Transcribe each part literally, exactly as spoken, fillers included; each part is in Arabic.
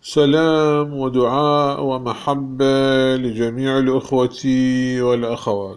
سلام ودعاء ومحبة لجميع الأخوة والأخوات.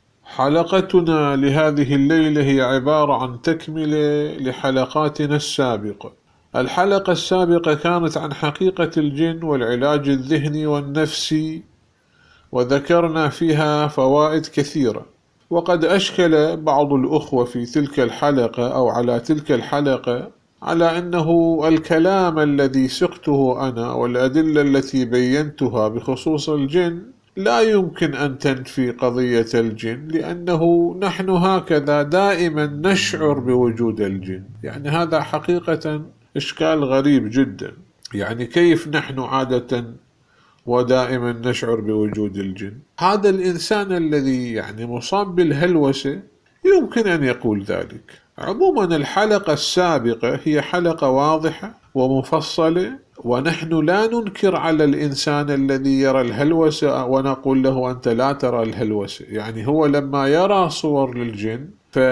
حلقتنا لهذه الليلة هي عبارة عن تكملة لحلقاتنا السابقة. الحلقة السابقة كانت عن حقيقة الجن والعلاج الذهني والنفسي، وذكرنا فيها فوائد كثيرة. وقد أشكل بعض الأخوة في تلك الحلقة أو على تلك الحلقة على أنه الكلام الذي سقته أنا والأدلة التي بينتها بخصوص الجن لا يمكن أن تنفي قضية الجن، لأنه نحن هكذا دائما نشعر بوجود الجن. يعني هذا حقيقة إشكال غريب جدا. يعني كيف نحن عادة ودائما نشعر بوجود الجن؟ هذا الإنسان الذي يعني مصاب بالهلوسة يمكن أن يقول ذلك. عموما الحلقة السابقة هي حلقة واضحة ومفصلة، ونحن لا ننكر على الإنسان الذي يرى الهلوسة ونقول له أنت لا ترى الهلوسة. يعني هو لما يرى صور للجن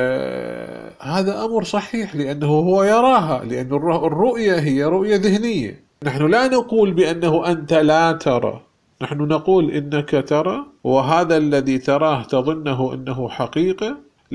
فهذا أمر صحيح، لأنه هو يراها، لأن الرؤية هي رؤية ذهنية. نحن لا نقول بأنه أنت لا ترى، نحن نقول إنك ترى، وهذا الذي تراه تظنه أنه حقيقة،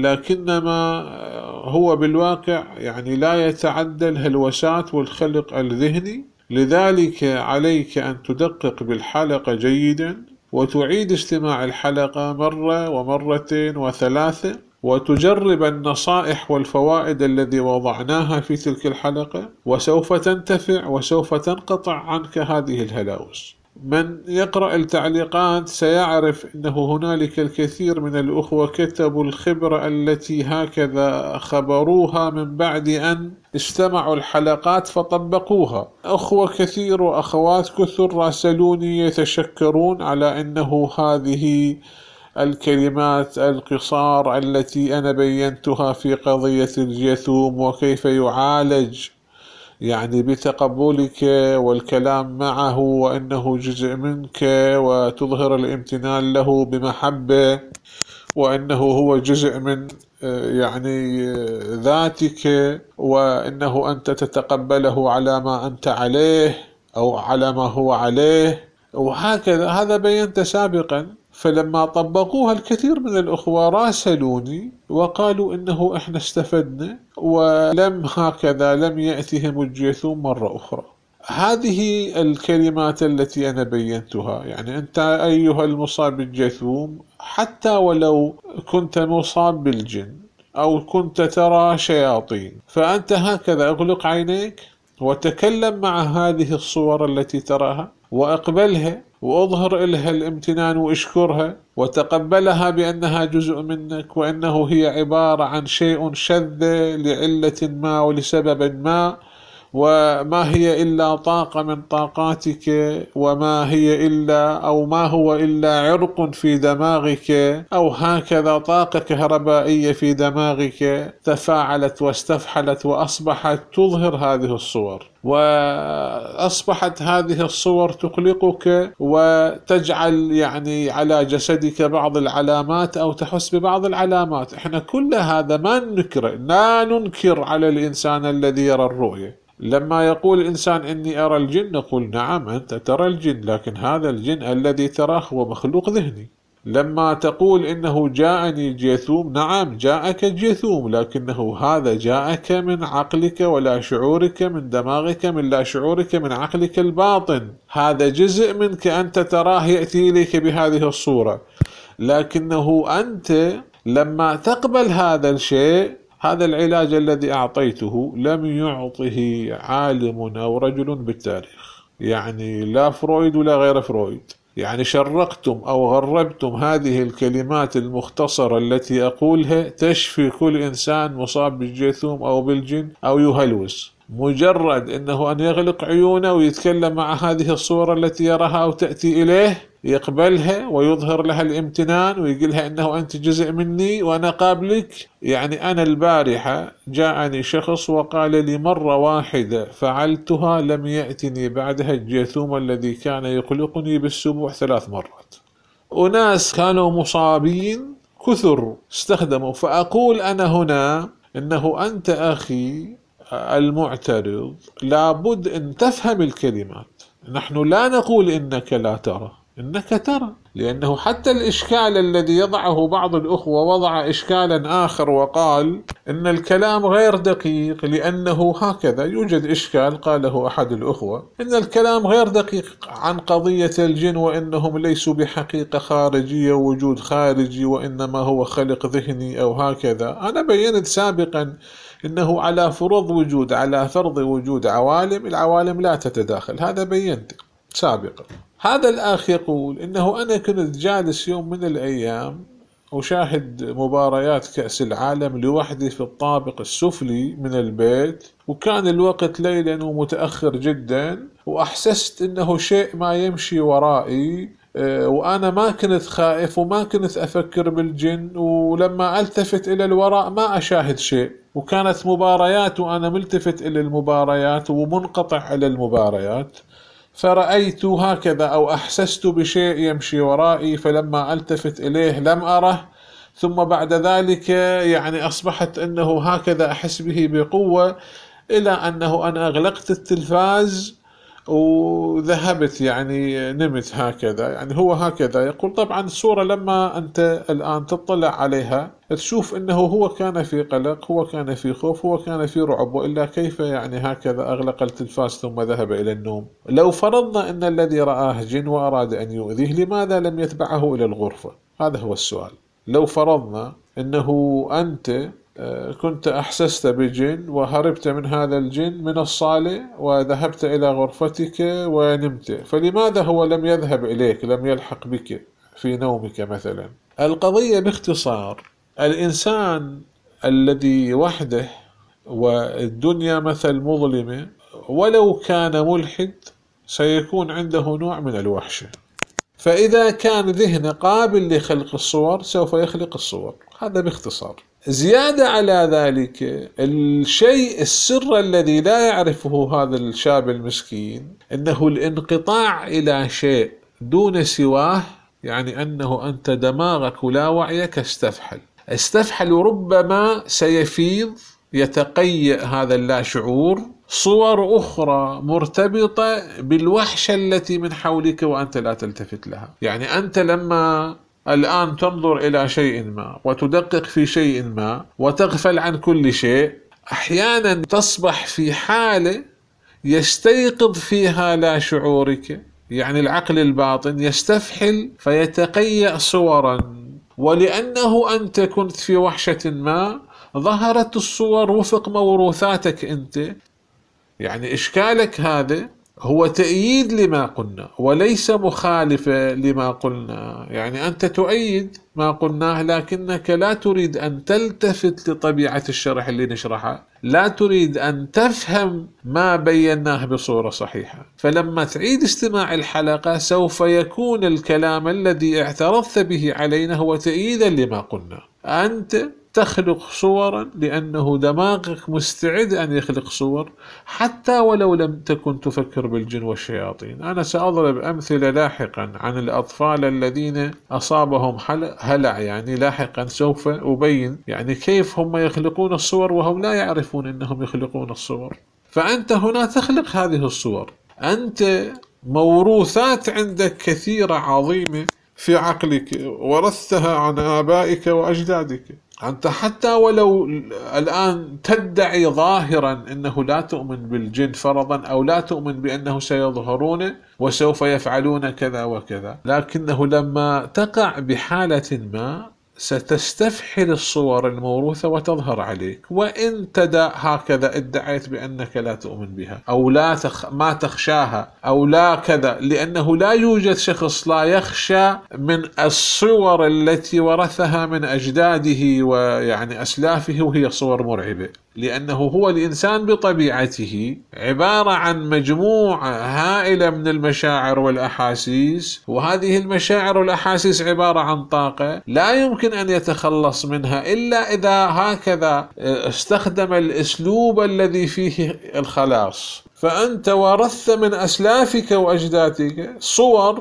لكنما هو بالواقع يعني لا يتعدى الهلوسات والخلق الذهني. لذلك عليك أن تدقق بالحلقة جيدا، وتعيد استماع الحلقة مرة ومرتين وثلاثة، وتجرب النصائح والفوائد التي وضعناها في تلك الحلقة، وسوف تنتفع وسوف تنقطع عنك هذه الهلاوس. من يقرأ التعليقات سيعرف أنه هنالك الكثير من الأخوة كتبوا الخبرة التي هكذا خبروها من بعد أن استمعوا الحلقات فطبقوها. أخوة كثير وأخوات كثر راسلوني يتشكرون على أنه هذه الكلمات القصار التي أنا بينتها في قضية الجيثوم وكيف يعالج، يعني بتقبلك والكلام معه وأنه جزء منك، وتظهر الامتنان له بمحبة، وأنه هو جزء من يعني ذاتك، وأنه أنت تتقبله على ما أنت عليه أو على ما هو عليه، وهكذا. هذا بينت سابقا. فلما طبقوها الكثير من الأخوة راسلوني وقالوا إنه إحنا استفدنا، ولم هكذا لم يأتهم الجيثوم مرة أخرى. هذه الكلمات التي أنا بينتها، يعني أنت أيها المصاب بالجيثوم حتى ولو كنت مصاب بالجن أو كنت ترى شياطين، فأنت هكذا أغلق عينيك وتكلم مع هذه الصور التي تراها وأقبلها، وأظهر إلها الامتنان واشكرها، وتقبلها بأنها جزء منك، وأنه هي عبارة عن شيء شذ لعلة ما ولسبب ما، وما هي إلا طاقة من طاقاتك، وما هي إلا أو ما هو إلا عرق في دماغك، أو هكذا طاقة كهربائية في دماغك تفاعلت واستفحلت وأصبحت تظهر هذه الصور، وأصبحت هذه الصور تقلقك وتجعل يعني على جسدك بعض العلامات أو تحس ببعض العلامات. إحنا كل هذا ما ننكر، لا ننكر على الإنسان الذي يرى الرؤية. لما يقول الإنسان إني أرى الجن نقول نعم أنت ترى الجن، لكن هذا الجن الذي تراه هو مخلوق ذهني. لما تقول إنه جاءني جيثوم، نعم جاءك جيثوم، لكنه هذا جاءك من عقلك ولا شعورك، من دماغك من لا شعورك، من عقلك الباطن. هذا جزء منك أنت تراه يأتي إليك بهذه الصورة، لكنه أنت لما تقبل هذا الشيء، هذا العلاج الذي أعطيته لم يعطه عالم أو رجل بالتاريخ، يعني لا فرويد ولا غير فرويد. يعني شرقتم أو غربتم هذه الكلمات المختصرة التي أقولها تشفي كل إنسان مصاب بالجيثوم أو بالجن أو يهلوس. مجرد أنه أن يغلق عيونه ويتكلم مع هذه الصورة التي يراها أو تأتي إليه، يقبلها ويظهر لها الامتنان ويقولها أنه أنت جزء مني وأنا قابلك. يعني أنا البارحة جاءني شخص وقال لي مرة واحدة فعلتها لم يأتني بعدها الجيثوم الذي كان يقلقني بالسبوع ثلاث مرات. وناس كانوا مصابين كثر استخدموا. فأقول أنا هنا إنه أنت أخي المعترض لابد أن تفهم الكلمات، نحن لا نقول إنك لا ترى، إنك ترى، لأنه حتى الإشكال الذي يضعه بعض الأخوة وضع إشكالا آخر وقال إن الكلام غير دقيق، لأنه هكذا يوجد إشكال قاله أحد الأخوة إن الكلام غير دقيق عن قضية الجن، وإنهم ليسوا بحقيقة خارجية وجود خارجي، وإنما هو خلق ذهني أو هكذا. أنا بيّنت سابقا إنه على فرض وجود على فرض وجود عوالم، العوالم لا تتداخل، هذا بيّنت سابقا. هذا الأخ يقول إنه أنا كنت جالس يوم من الأيام أشاهد مباريات كأس العالم لوحدي في الطابق السفلي من البيت، وكان الوقت ليلا ومتأخر جدا، وأحسست إنه شيء ما يمشي ورائي، وأنا ما كنت خائف وما كنت أفكر بالجن، ولما ألتفت إلى الوراء ما أشاهد شيء، وكانت مباريات وأنا ملتفت إلى المباريات ومنقطع إلى المباريات، فرأيت هكذا أو أحسست بشيء يمشي ورائي، فلما ألتفت إليه لم أره، ثم بعد ذلك يعني أصبحت أنه هكذا أحس به بقوة، إلى أنه أنا أغلقت التلفاز وذهبت يعني نمت هكذا. يعني هو هكذا يقول. طبعا الصورة لما أنت الآن تطلع عليها تشوف أنه هو كان في قلق، هو كان في خوف، هو كان في رعب، وإلا كيف يعني هكذا أغلق التلفاز ثم ذهب إلى النوم؟ لو فرضنا أن الذي رآه جن وأراد أن يؤذيه، لماذا لم يتبعه إلى الغرفة؟ هذا هو السؤال. لو فرضنا أنه أنت كنت أحسست بجن وهربت من هذا الجن من الصالة وذهبت إلى غرفتك ونمت، فلماذا هو لم يذهب إليك، لم يلحق بك في نومك مثلا؟ القضية باختصار، الإنسان الذي وحده والدنيا مثل مظلمة ولو كان ملحد سيكون عنده نوع من الوحشة، فإذا كان ذهنه قابل لخلق الصور سوف يخلق الصور. هذا باختصار. زيادة على ذلك، الشيء السر الذي لا يعرفه هذا الشاب المسكين أنه الانقطاع إلى شيء دون سواه، يعني أنه أنت دماغك ولا وعيك استفحل استفحل ربما سيفيض يتقيأ هذا اللا شعور صور أخرى مرتبطة بالوحشة التي من حولك وأنت لا تلتفت لها. يعني أنت لما الآن تنظر إلى شيء ما وتدقق في شيء ما وتغفل عن كل شيء، أحيانا تصبح في حالة يستيقظ فيها لا شعورك، يعني العقل الباطن يستفحل فيتقيأ صورا، ولأنه أنت كنت في وحشة ما ظهرت الصور وفق موروثاتك أنت. يعني إشكالك هذا هو تأييد لما قلنا وليس مخالفة لما قلنا. يعني أنت تؤيد ما قلناه لكنك لا تريد أن تلتفت لطبيعة الشرح اللي نشرحه، لا تريد أن تفهم ما بيناه بصورة صحيحة. فلما تعيد استماع الحلقة سوف يكون الكلام الذي اعترضت به علينا هو تأييدا لما قلنا. أنت تخلق صورا لأنه دماغك مستعد أن يخلق صور حتى ولو لم تكن تفكر بالجن والشياطين. أنا سأضرب أمثلة لاحقا عن الأطفال الذين أصابهم هلع، يعني لاحقا سوف أبين يعني كيف هم يخلقون الصور وهم لا يعرفون أنهم يخلقون الصور. فأنت هنا تخلق هذه الصور، أنت موروثات عندك كثيرة عظيمة في عقلك ورثتها عن آبائك وأجدادك. أنت حتى ولو الآن تدعي ظاهرا أنه لا تؤمن بالجن فرضا أو لا تؤمن بأنه سيظهرون وسوف يفعلون كذا وكذا، لكنه لما تقع بحالة ما ستستفحل الصور الموروثة وتظهر عليك، وإن تدع هكذا ادعيت بأنك لا تؤمن بها أو لا تخ... ما تخشاها أو لا كذا، لأنه لا يوجد شخص لا يخشى من الصور التي ورثها من أجداده ويعني أسلافه، وهي صور مرعبة، لأنه هو الإنسان بطبيعته عبارة عن مجموعة هائلة من المشاعر والأحاسيس، وهذه المشاعر والأحاسيس عبارة عن طاقة لا يمكن أن يتخلص منها إلا إذا هكذا استخدم الأسلوب الذي فيه الخلاص. فأنت ورثت من أسلافك وأجدادك صور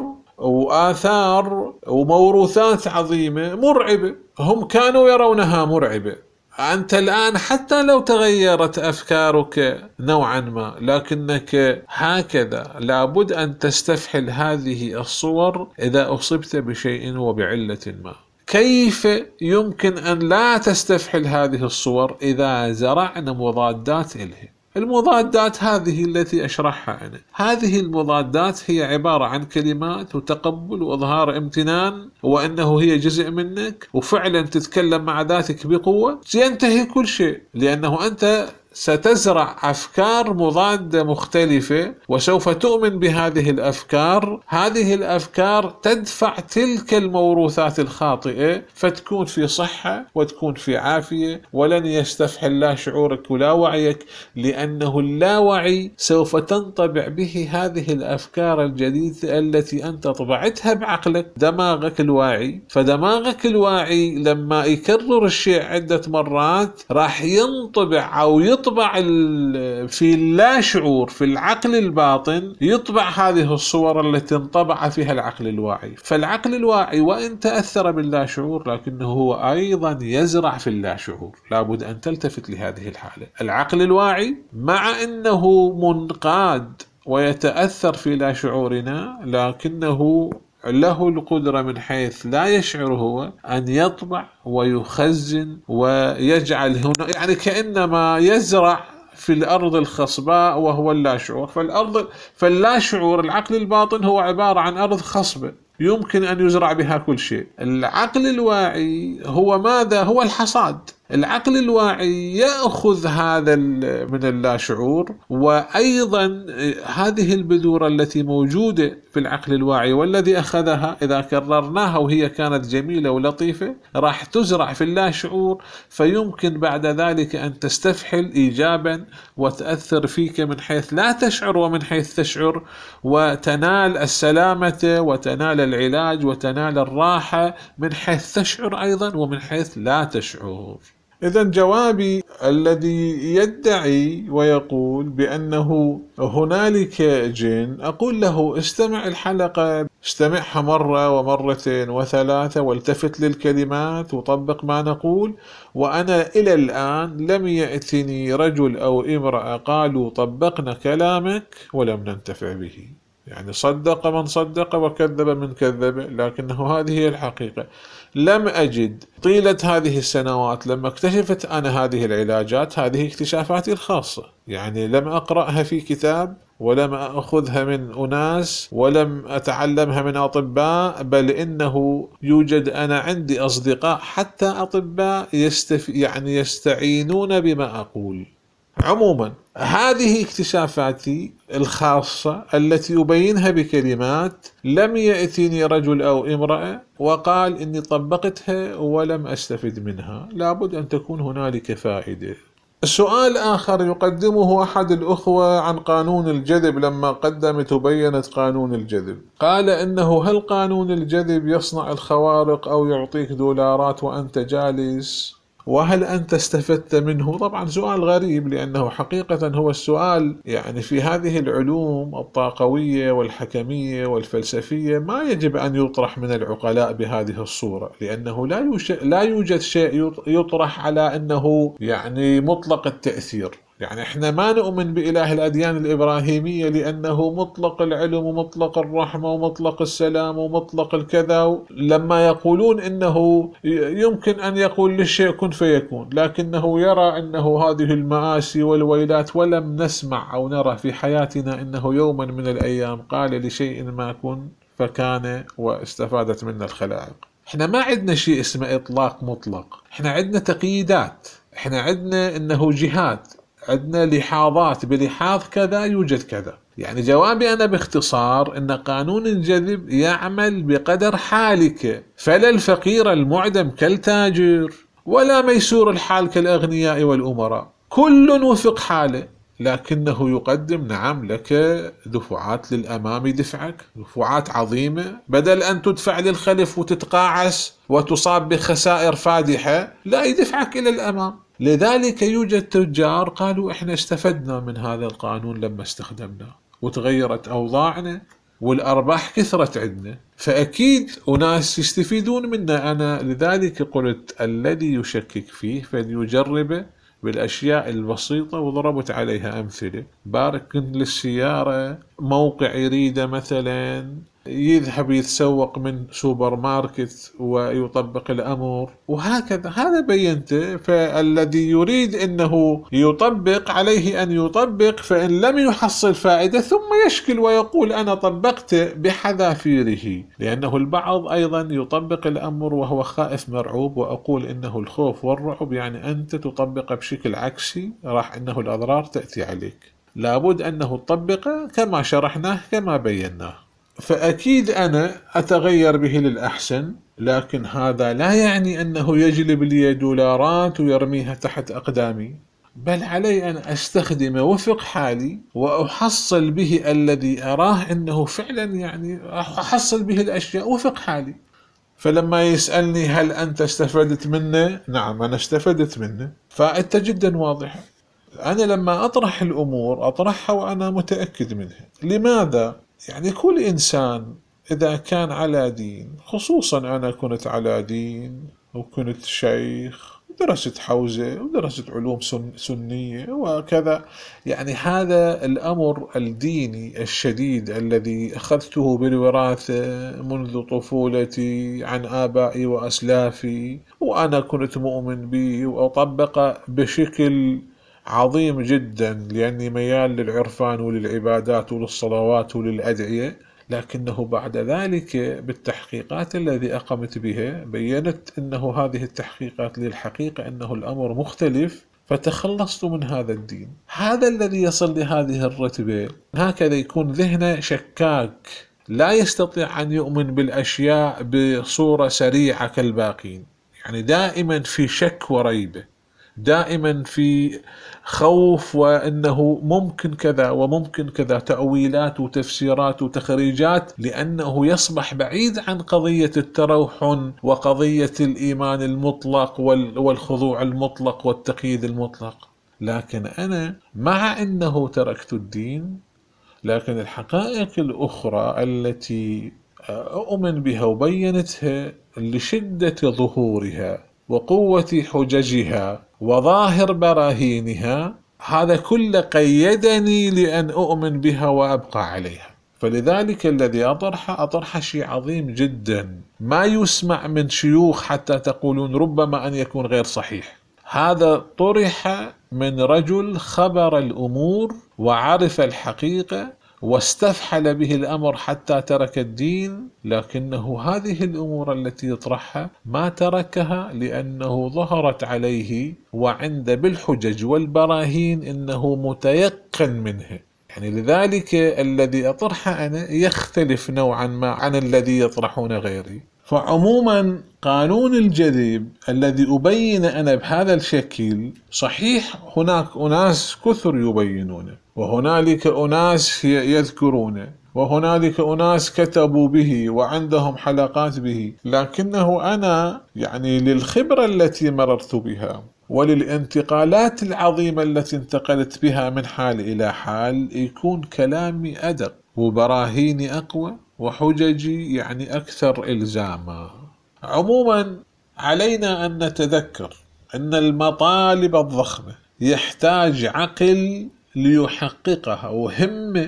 وآثار وموروثات عظيمة مرعبة، هم كانوا يرونها مرعبة، أنت الآن حتى لو تغيرت أفكارك نوعا ما، لكنك هكذا لابد أن تستفحل هذه الصور إذا أصبت بشيء وبعلة ما. كيف يمكن أن لا تستفحل هذه الصور إذا زرعنا مضادات إليه؟ المضادات هذه التي أشرحها أنا، هذه المضادات هي عبارة عن كلمات وتقبل وإظهار امتنان وأنه هي جزء منك، وفعلا تتكلم مع ذاتك بقوة، ينتهي كل شيء، لأنه أنت ستزرع أفكار مضادة مختلفة وسوف تؤمن بهذه الأفكار. هذه الأفكار تدفع تلك الموروثات الخاطئة فتكون في صحة وتكون في عافية، ولن يستفحل لا شعورك ولا وعيك، لأنه اللاوعي سوف تنطبع به هذه الأفكار الجديدة التي أنت طبعتها بعقلك، دماغك الواعي. فدماغك الواعي لما يكرر الشيء عدة مرات راح ينطبع أو يطبع يطبع في اللا شعور، في العقل الباطن، يطبع هذه الصور التي انطبع فيها العقل الواعي. فالعقل الواعي وإن تأثر باللا شعور لكنه هو أيضا يزرع في اللا شعور. لابد أن تلتفت لهذه الحالة. العقل الواعي مع أنه منقاد ويتأثر في لا شعورنا، لكنه له القدرة من حيث لا يشعر هو أن يطبع ويخزن ويجعل هنا، يعني كأنما يزرع في الأرض الخصباء وهو اللا شعور. فالأرض فاللا شعور العقل الباطن هو عبارة عن أرض خصبة يمكن أن يزرع بها كل شيء. العقل الواعي هو ماذا؟ هو الحصاد. العقل الواعي يأخذ هذا من اللا شعور، وأيضا هذه البذور التي موجودة في العقل الواعي والذي أخذها إذا كررناها وهي كانت جميلة ولطيفة راح تزرع في اللا شعور، فيمكن بعد ذلك أن تستفحل إيجابا وتأثر فيك من حيث لا تشعر ومن حيث تشعر، وتنال السلامة وتنال العلاج وتنال الراحة من حيث تشعر أيضا ومن حيث لا تشعر. إذن جوابي الذي يدعي ويقول بأنه هنالك جن، أقول له استمع الحلقة، استمعها مرة ومرتين وثلاثة والتفت للكلمات وطبق ما نقول. وأنا إلى الآن لم يأتني رجل أو امرأة قالوا طبقنا كلامك ولم ننتفع به، يعني صدق من صدق وكذب من كذب، لكنه هذه هي الحقيقة. لم أجد طيلة هذه السنوات لما اكتشفت أنا هذه العلاجات، هذه اكتشافاتي الخاصة، يعني لم أقرأها في كتاب ولم أخذها من أناس ولم أتعلمها من أطباء، بل إنه يوجد أنا عندي أصدقاء حتى أطباء يستف... يعني يستعينون بما أقول. عموما هذه اكتشافاتي الخاصة التي أبينها بكلمات. لم يأتيني رجل أو امرأة وقال إني طبقتها ولم أستفد منها، لابد أن تكون هنالك فائدة. السؤال آخر يقدمه أحد الأخوة عن قانون الجذب، لما قدمت وبينت قانون الجذب قال إنه هل قانون الجذب يصنع الخوارق أو يعطيك دولارات وأنت جالس، وهل أنت استفدت منه؟ طبعا سؤال غريب، لأنه حقيقة هو السؤال يعني في هذه العلوم الطاقوية والحكمية والفلسفية ما يجب أن يطرح من العقلاء بهذه الصورة، لأنه لا لا يوجد شيء يطرح على أنه يعني مطلق التأثير. يعني احنا ما نؤمن بإله الأديان الإبراهيمية لأنه مطلق العلم ومطلق الرحمة ومطلق السلام ومطلق الكذا. لما يقولون إنه يمكن أن يقول للشيء كن فيكون، لكنه يرى أنه هذه المآسي والويلات، ولم نسمع أو نرى في حياتنا أنه يوما من الأيام قال لشيء ما كن فكان واستفادت منه الخلائق. احنا ما عندنا شيء اسمه إطلاق مطلق، احنا عندنا تقييدات، احنا عندنا إنه جهات، عندنا لحاظات، بلحاظ كذا يوجد كذا. يعني جوابي أنا باختصار أن قانون الجذب يعمل بقدر حالك، فلا الفقير المعدم كالتاجر ولا ميسور الحال كالأغنياء والأمراء، كل وفق حاله، لكنه يقدم نعم لك دفعات للأمام، دفعك دفعات عظيمة، بدل أن تدفع للخلف وتتقاعس وتصاب بخسائر فادحة، لا يدفعك إلى الأمام. لذلك يوجد تجار قالوا إحنا استفدنا من هذا القانون لما استخدمناه وتغيرت أوضاعنا والأرباح كثرت عندنا، فأكيد أناس يستفيدون منا. أنا لذلك قلت الذي يشكك فيه فليجرب بالأشياء البسيطة، وضربت عليها أمثلة. باركن للسيارة، موقع يريده مثلا، يذهب يتسوق من سوبر ماركت ويطبق الأمر، وهكذا. هذا بينته. فالذي يريد أنه يطبق عليه أن يطبق، فإن لم يحصل فائدة ثم يشكل ويقول أنا طبقت بحذافيره، لأنه البعض أيضا يطبق الأمر وهو خائف مرعوب. وأقول إنه الخوف والرعب يعني أنت تطبق بشكل عكسي، راح إنه الأضرار تأتي عليك. لابد أنه تطبقه كما شرحناه كما بيناه. فأكيد أنا أتغير به للأحسن، لكن هذا لا يعني أنه يجلب لي دولارات ويرميها تحت أقدامي، بل علي أن أستخدم وفق حالي وأحصل به الذي أراه أنه فعلا يعني أحصل به الأشياء وفق حالي. فلما يسألني هل أنت استفدت منه؟ نعم، أنا استفدت منه. فائدته جدا واضحة. أنا لما أطرح الأمور أطرحها وأنا متأكد منها. لماذا؟ يعني كل إنسان إذا كان على دين، خصوصا أنا كنت على دين وكنت شيخ، درست حوزة ودرست علوم سن سنية وكذا، يعني هذا الأمر الديني الشديد الذي أخذته بالوراثة منذ طفولتي عن آبائي وأسلافي، وأنا كنت مؤمن به وأطبقه بشكل عظيم جدا، لأني ميال للعرفان وللعبادات وللصلوات وللأدعية. لكنه بعد ذلك بالتحقيقات الذي أقمت بها بيّنت أنه هذه التحقيقات للحقيقة أنه الأمر مختلف، فتخلصت من هذا الدين. هذا الذي يصل لهذه الرتبة هكذا يكون ذهنه شكاك، لا يستطيع أن يؤمن بالأشياء بصورة سريعة كالباقين، يعني دائما في شك وريبة، دائما في خوف، وأنه ممكن كذا وممكن كذا، تأويلات وتفسيرات وتخريجات، لأنه يصبح بعيد عن قضية التروحن وقضية الإيمان المطلق والخضوع المطلق والتقييد المطلق. لكن أنا مع أنه تركت الدين، لكن الحقائق الأخرى التي أؤمن بها وبينتها لشدة ظهورها وقوة حججها وظاهر براهينها، هذا كله قيدني لأن أؤمن بها وأبقى عليها. فلذلك الذي أطرح أطرح شيء عظيم جدا ما يسمع من شيوخ حتى تقولون ربما أن يكون غير صحيح. هذا طرح من رجل خبر الأمور وعرف الحقيقة واستفحل به الأمر حتى ترك الدين، لكنه هذه الأمور التي يطرحها ما تركها لأنه ظهرت عليه وعند بالحجج والبراهين إنه متيقن منها. يعني لذلك الذي أطرحه أنا يختلف نوعا ما عن الذي يطرحون غيري. فعموما قانون الجذب الذي أبين أنا بهذا الشكل صحيح، هناك أناس كثر يبينونه، وهنالك أناس يذكرونه، وهنالك أناس كتبوا به وعندهم حلقات به، لكنه أنا يعني للخبرة التي مررت بها وللانتقالات العظيمة التي انتقلت بها من حال إلى حال يكون كلامي أدق وبراهيني أقوى وحججي يعني أكثر إلزاما. عموما علينا أن نتذكر أن المطالب الضخمة يحتاج عقل ليحققها وهمة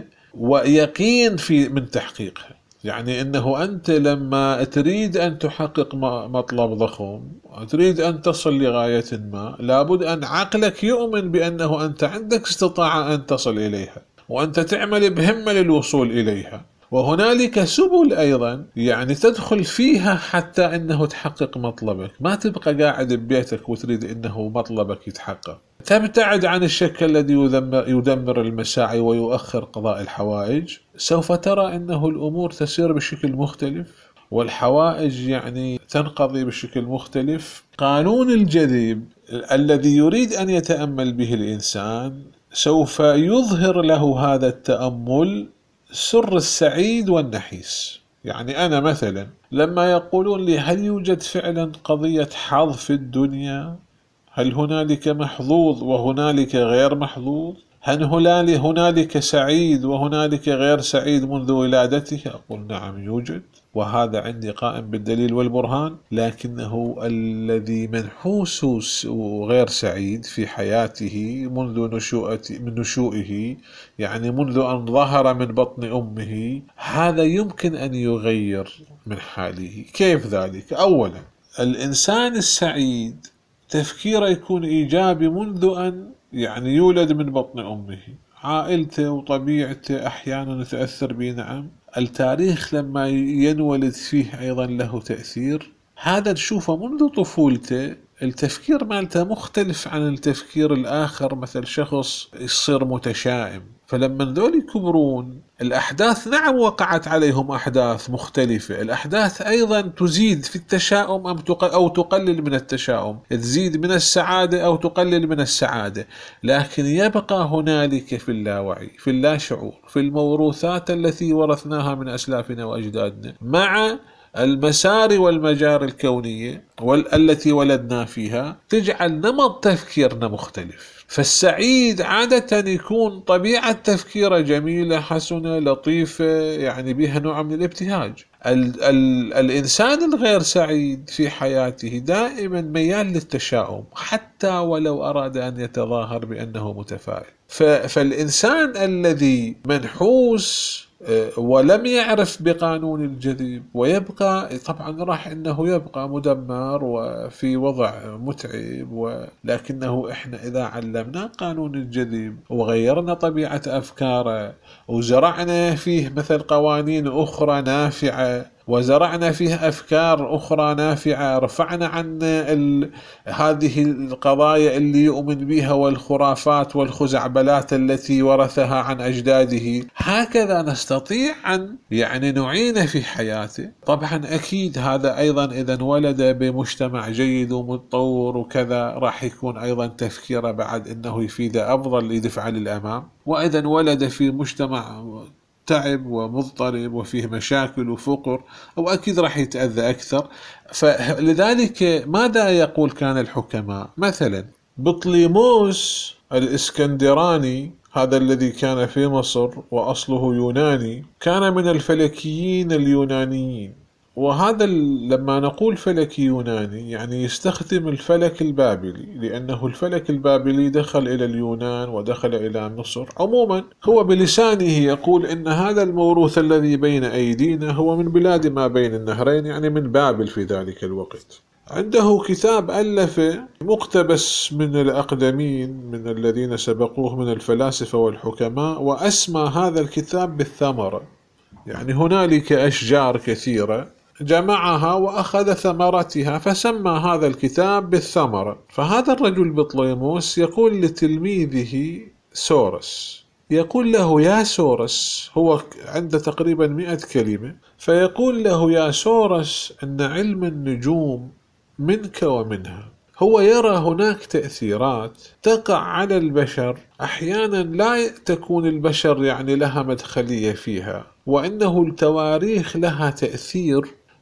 ويقين في من تحقيقها. يعني أنه أنت لما تريد أن تحقق مطلب ضخم، تريد أن تصل لغاية ما، لابد أن عقلك يؤمن بأنه أنت عندك استطاعة أن تصل إليها، وأنت تعمل بهمة للوصول إليها. وهنالك سبل أيضا يعني تدخل فيها حتى أنه تحقق مطلبك، ما تبقى قاعد ببيتك وتريد أنه مطلبك يتحقق. تبتعد عن الشك الذي يدمر المساعي ويؤخر قضاء الحوائج. سوف ترى أنه الأمور تسير بشكل مختلف والحوائج يعني تنقضي بشكل مختلف. قانون الجذب الذي يريد أن يتأمل به الإنسان سوف يظهر له هذا التأمل سر السعيد والنحيس. يعني أنا مثلا لما يقولون لي هل يوجد فعلا قضية حظ في الدنيا؟ هل هنالك محظوظ وهنالك غير محظوظ؟ هل هنالك سعيد وهنالك غير سعيد منذ ولادته؟ أقول نعم يوجد، وهذا عندي قائم بالدليل والبرهان، لكنه الذي منحوس غير سعيد في حياته منذ نشوء من نشوئه، يعني منذ أن ظهر من بطن أمه، هذا يمكن أن يغير من حاله. كيف ذلك؟ أولا، الإنسان السعيد تفكيره يكون إيجابي منذ أن يعني يولد من بطن أمه، عائلته وطبيعته أحيانا تأثر به، نعم، التاريخ لما ينولد فيه أيضا له تأثير، هذا نشوفه منذ طفولته. التفكير مالته مختلف عن التفكير الآخر، مثل شخص يصير متشائم، فلما ذول يكبرون الأحداث نعم وقعت عليهم أحداث مختلفة، الأحداث أيضا تزيد في التشاؤم أو تقلل من التشاؤم، تزيد من السعادة أو تقلل من السعادة، لكن يبقى هنالك في اللاوعي، في اللاشعور، في الموروثات التي ورثناها من أسلافنا وأجدادنا، مع المسار والمجار الكونية والتي ولدنا فيها، تجعل نمط تفكيرنا مختلف. فالسعيد عادة يكون طبيعة تفكيره جميلة حسنة لطيفة، يعني بها نوع من الابتهاج. ال ال الإنسان الغير سعيد في حياته دائما ميال للتشاؤم، حتى ولو أراد أن يتظاهر بأنه متفائل. فالإنسان الذي منحوس ولم يعرف بقانون الجذب ويبقى، طبعا راح انه يبقى مدمر وفي وضع متعب، ولكنه احنا اذا علمنا قانون الجذب وغيرنا طبيعة افكاره وزرعنا فيه مثل قوانين اخرى نافعة وزرعنا فيه أفكار أخرى نافعة، رفعنا عنا هذه القضايا اللي يؤمن بها والخرافات والخزعبلات التي ورثها عن أجداده، هكذا نستطيع أن يعني نعين في حياته. طبعا أكيد هذا أيضا إذا ولد بمجتمع جيد ومتطور وكذا راح يكون أيضا تفكيره بعد أنه يفيد أفضل يدفع للأمام، وإذا ولد في مجتمع تعب ومضطرب وفيه مشاكل وفقر أو أكيد راح يتأذى أكثر. فلذلك ماذا يقول كان الحكماء؟ مثلا بطليموس الإسكندراني، هذا الذي كان في مصر وأصله يوناني، كان من الفلكيين اليونانيين. وهذا لما نقول فلكي يوناني يعني يستخدم الفلك البابلي، لأنه الفلك البابلي دخل إلى اليونان ودخل إلى مصر. عموما هو بلسانه يقول إن هذا الموروث الذي بين أيدينا هو من بلاد ما بين النهرين، يعني من بابل في ذلك الوقت. عنده كتاب ألفه مقتبس من الأقدمين من الذين سبقوه من الفلاسفة والحكماء، وأسمى هذا الكتاب بالثمرة، يعني هنالك أشجار كثيرة جمعها وأخذ ثمرتها فسمى هذا الكتاب بالثمرة. فهذا الرجل بطليموس يقول لتلميذه سورس، يقول له يا سورس، هو عنده تقريبا مئة كلمة، فيقول له يا سورس أن علم النجوم منك ومنها. هو يرى هناك تأثيرات تقع على البشر أحيانا لا تكون البشر يعني لها مدخلية فيها، وإنه التواريخ لها تأثير.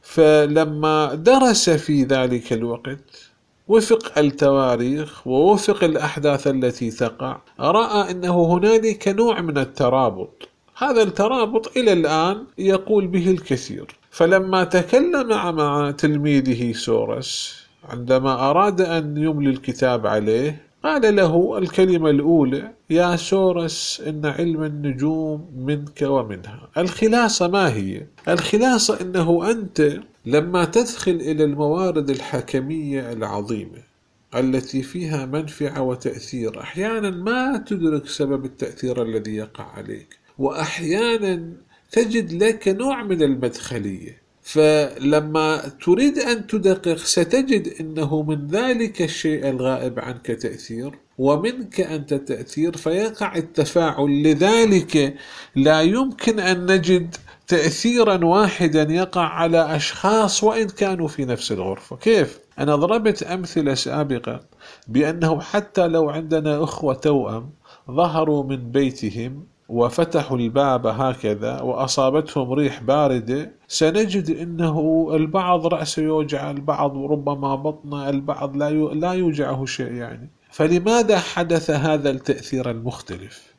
فلما درس في ذلك الوقت وفق التواريخ ووفق الأحداث التي تقع، رأى أنه هنالك نوع من الترابط، هذا الترابط إلى الآن يقول به الكثير. فلما تكلم مع تلميذه سورس عندما أراد أن يملي الكتاب عليه، قال له الكلمة الأولى يا سورس إن علم النجوم منك ومنها. الخلاصة ما هي؟ الخلاصة إنه أنت لما تدخل إلى الموارد الحكمية العظيمة التي فيها منفعة وتأثير، أحيانا ما تدرك سبب التأثير الذي يقع عليك، وأحيانا تجد لك نوع من المدخلية. فلما تريد أن تدقق ستجد أنه من ذلك الشيء الغائب عنك تأثير ومنك أنت تأثير، فيقع التفاعل. لذلك لا يمكن أن نجد تأثيرا واحدا يقع على أشخاص وإن كانوا في نفس الغرفة. كيف؟ أنا ضربت أمثلة سابقة بأنه حتى لو عندنا أخوة توأم ظهروا من بيتهم وفتحوا الباب هكذا وأصابتهم ريح باردة، سنجد أنه البعض رأسه يوجع، البعض ربما بطنه، البعض لا لا يوجعه شيء يعني. فلماذا حدث هذا التأثير المختلف؟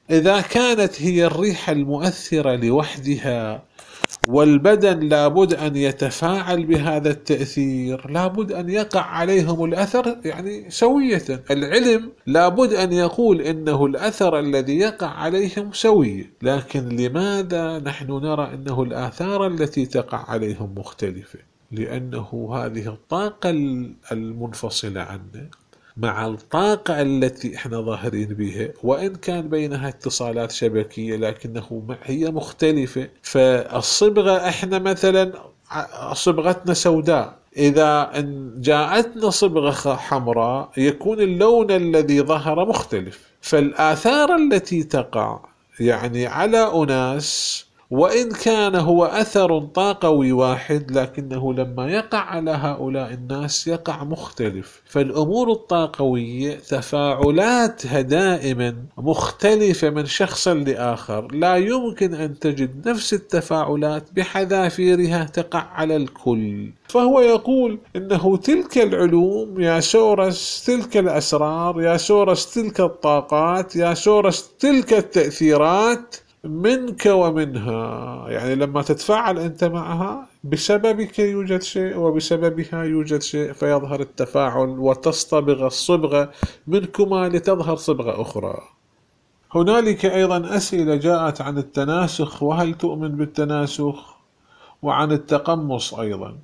إذا كانت هي الريحة المؤثرة لوحدها والبدن لابد أن يتفاعل بهذا التأثير، لابد أن يقع عليهم الأثر يعني سوية. العلم لابد أن يقول إنه الأثر الذي يقع عليهم سوي، لكن لماذا نحن نرى أنه الآثار التي تقع عليهم مختلفة؟ لأنه هذه الطاقة المنفصلة عنا مع الطاقة التي احنا ظاهرين بها، وإن كان بينها اتصالات شبكية لكنه هي مختلفة. فالصبغة احنا مثلا صبغتنا سوداء، إذا جاءتنا صبغة حمراء يكون اللون الذي ظهر مختلف. فالآثار التي تقع يعني على أناس وإن كان هو أثر طاقوي واحد، لكنه لما يقع على هؤلاء الناس يقع مختلف. فالأمور الطاقوية تفاعلاتها دائما مختلفة من شخص لآخر، لا يمكن أن تجد نفس التفاعلات بحذافيرها تقع على الكل. فهو يقول إنه تلك العلوم يا سورس، تلك الأسرار يا سورس، تلك الطاقات يا سورس، تلك التأثيرات منك ومنها. يعني لما تتفاعل أنت معها بسببك يوجد شيء وبسببها يوجد شيء، فيظهر التفاعل وتصطبغ الصبغة منكما لتظهر صبغة أخرى. هنالك أيضا أسئلة جاءت عن التناسخ، وهل تؤمن بالتناسخ؟ وعن التقمص أيضا.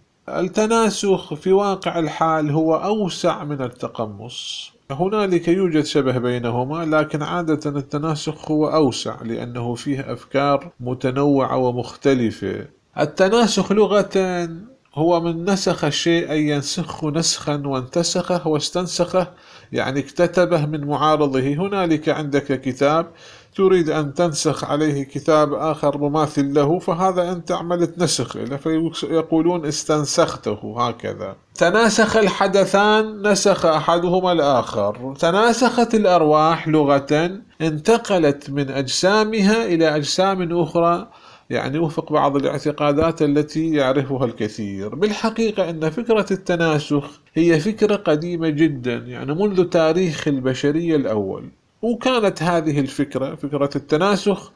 التناسخ في واقع الحال هو أوسع من التقمص، هنالك يوجد شبه بينهما، لكن عادة التناسخ هو أوسع لأنه فيه أفكار متنوعة ومختلفة. التناسخ لغة هو من نسخ الشيء أي ينسخه نسخا، وانتسخه واستنسخه يعني اكتتبه من معارضه. هنالك عندك كتاب تريد أن تنسخ عليه كتاب آخر مماثل له، فهذا أنت عملت نسخ له، فيقولون استنسخته. هكذا تناسخ الحدثان، نسخ أحدهما الآخر. تناسخت الأرواح لغة، انتقلت من أجسامها إلى أجسام أخرى، يعني وفق بعض الاعتقادات التي يعرفها الكثير. بالحقيقة أن فكرة التناسخ هي فكرة قديمة جدا، يعني منذ تاريخ البشرية الأول، وكانت هذه الفكرة فكرة التناسخ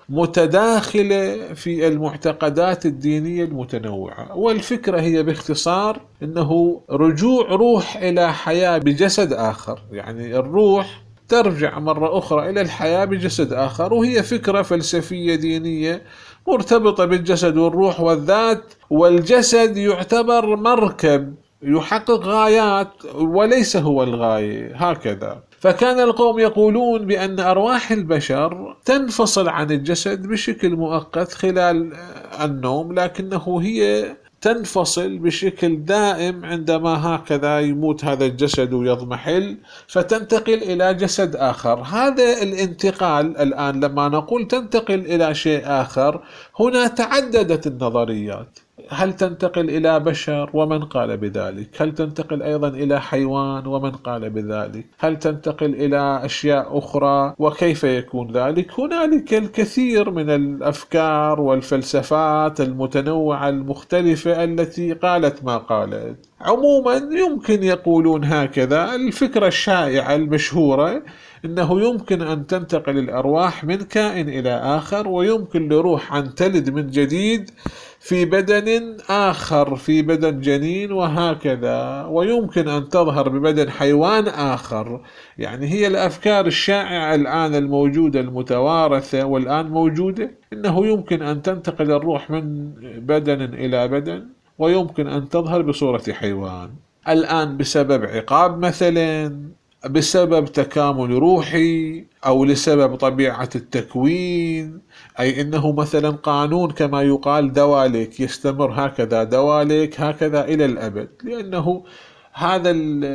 متداخلة في المعتقدات الدينية المتنوعة. والفكرة هي باختصار أنه رجوع روح إلى حياة بجسد آخر، يعني الروح ترجع مرة أخرى إلى الحياة بجسد آخر، وهي فكرة فلسفية دينية مرتبطة بالجسد والروح والذات. والجسد يعتبر مركب يحقق غايات وليس هو الغاية، هكذا. فكان القوم يقولون بأن أرواح البشر تنفصل عن الجسد بشكل مؤقت خلال النوم، لكنه هي تنفصل بشكل دائم عندما هكذا يموت هذا الجسد ويضمحل، فتنتقل إلى جسد آخر. هذا الانتقال الآن لما نقول تنتقل إلى شيء آخر، هنا تعددت النظريات. هل تنتقل إلى بشر ومن قال بذلك؟ هل تنتقل أيضا إلى حيوان ومن قال بذلك؟ هل تنتقل إلى أشياء أخرى وكيف يكون ذلك؟ هنالك الكثير من الأفكار والفلسفات المتنوعة المختلفة التي قالت ما قالت. عموما يمكن يقولون هكذا. الفكرة الشائعة المشهورة إنه يمكن أن تنتقل الأرواح من كائن إلى آخر، ويمكن لروح أن تلد من جديد في بدن آخر، في بدن جنين وهكذا، ويمكن أن تظهر ببدن حيوان آخر. يعني هي الأفكار الشائعة الآن الموجودة المتوارثة والآن موجودة، إنه يمكن أن تنتقل الروح من بدن إلى بدن، ويمكن أن تظهر بصورة حيوان. الآن بسبب عقاب مثلا، بسبب تكامل روحي، أو لسبب طبيعة التكوين، أي إنه مثلا قانون كما يقال دواليك يستمر هكذا، دواليك هكذا إلى الأبد، لأنه هذا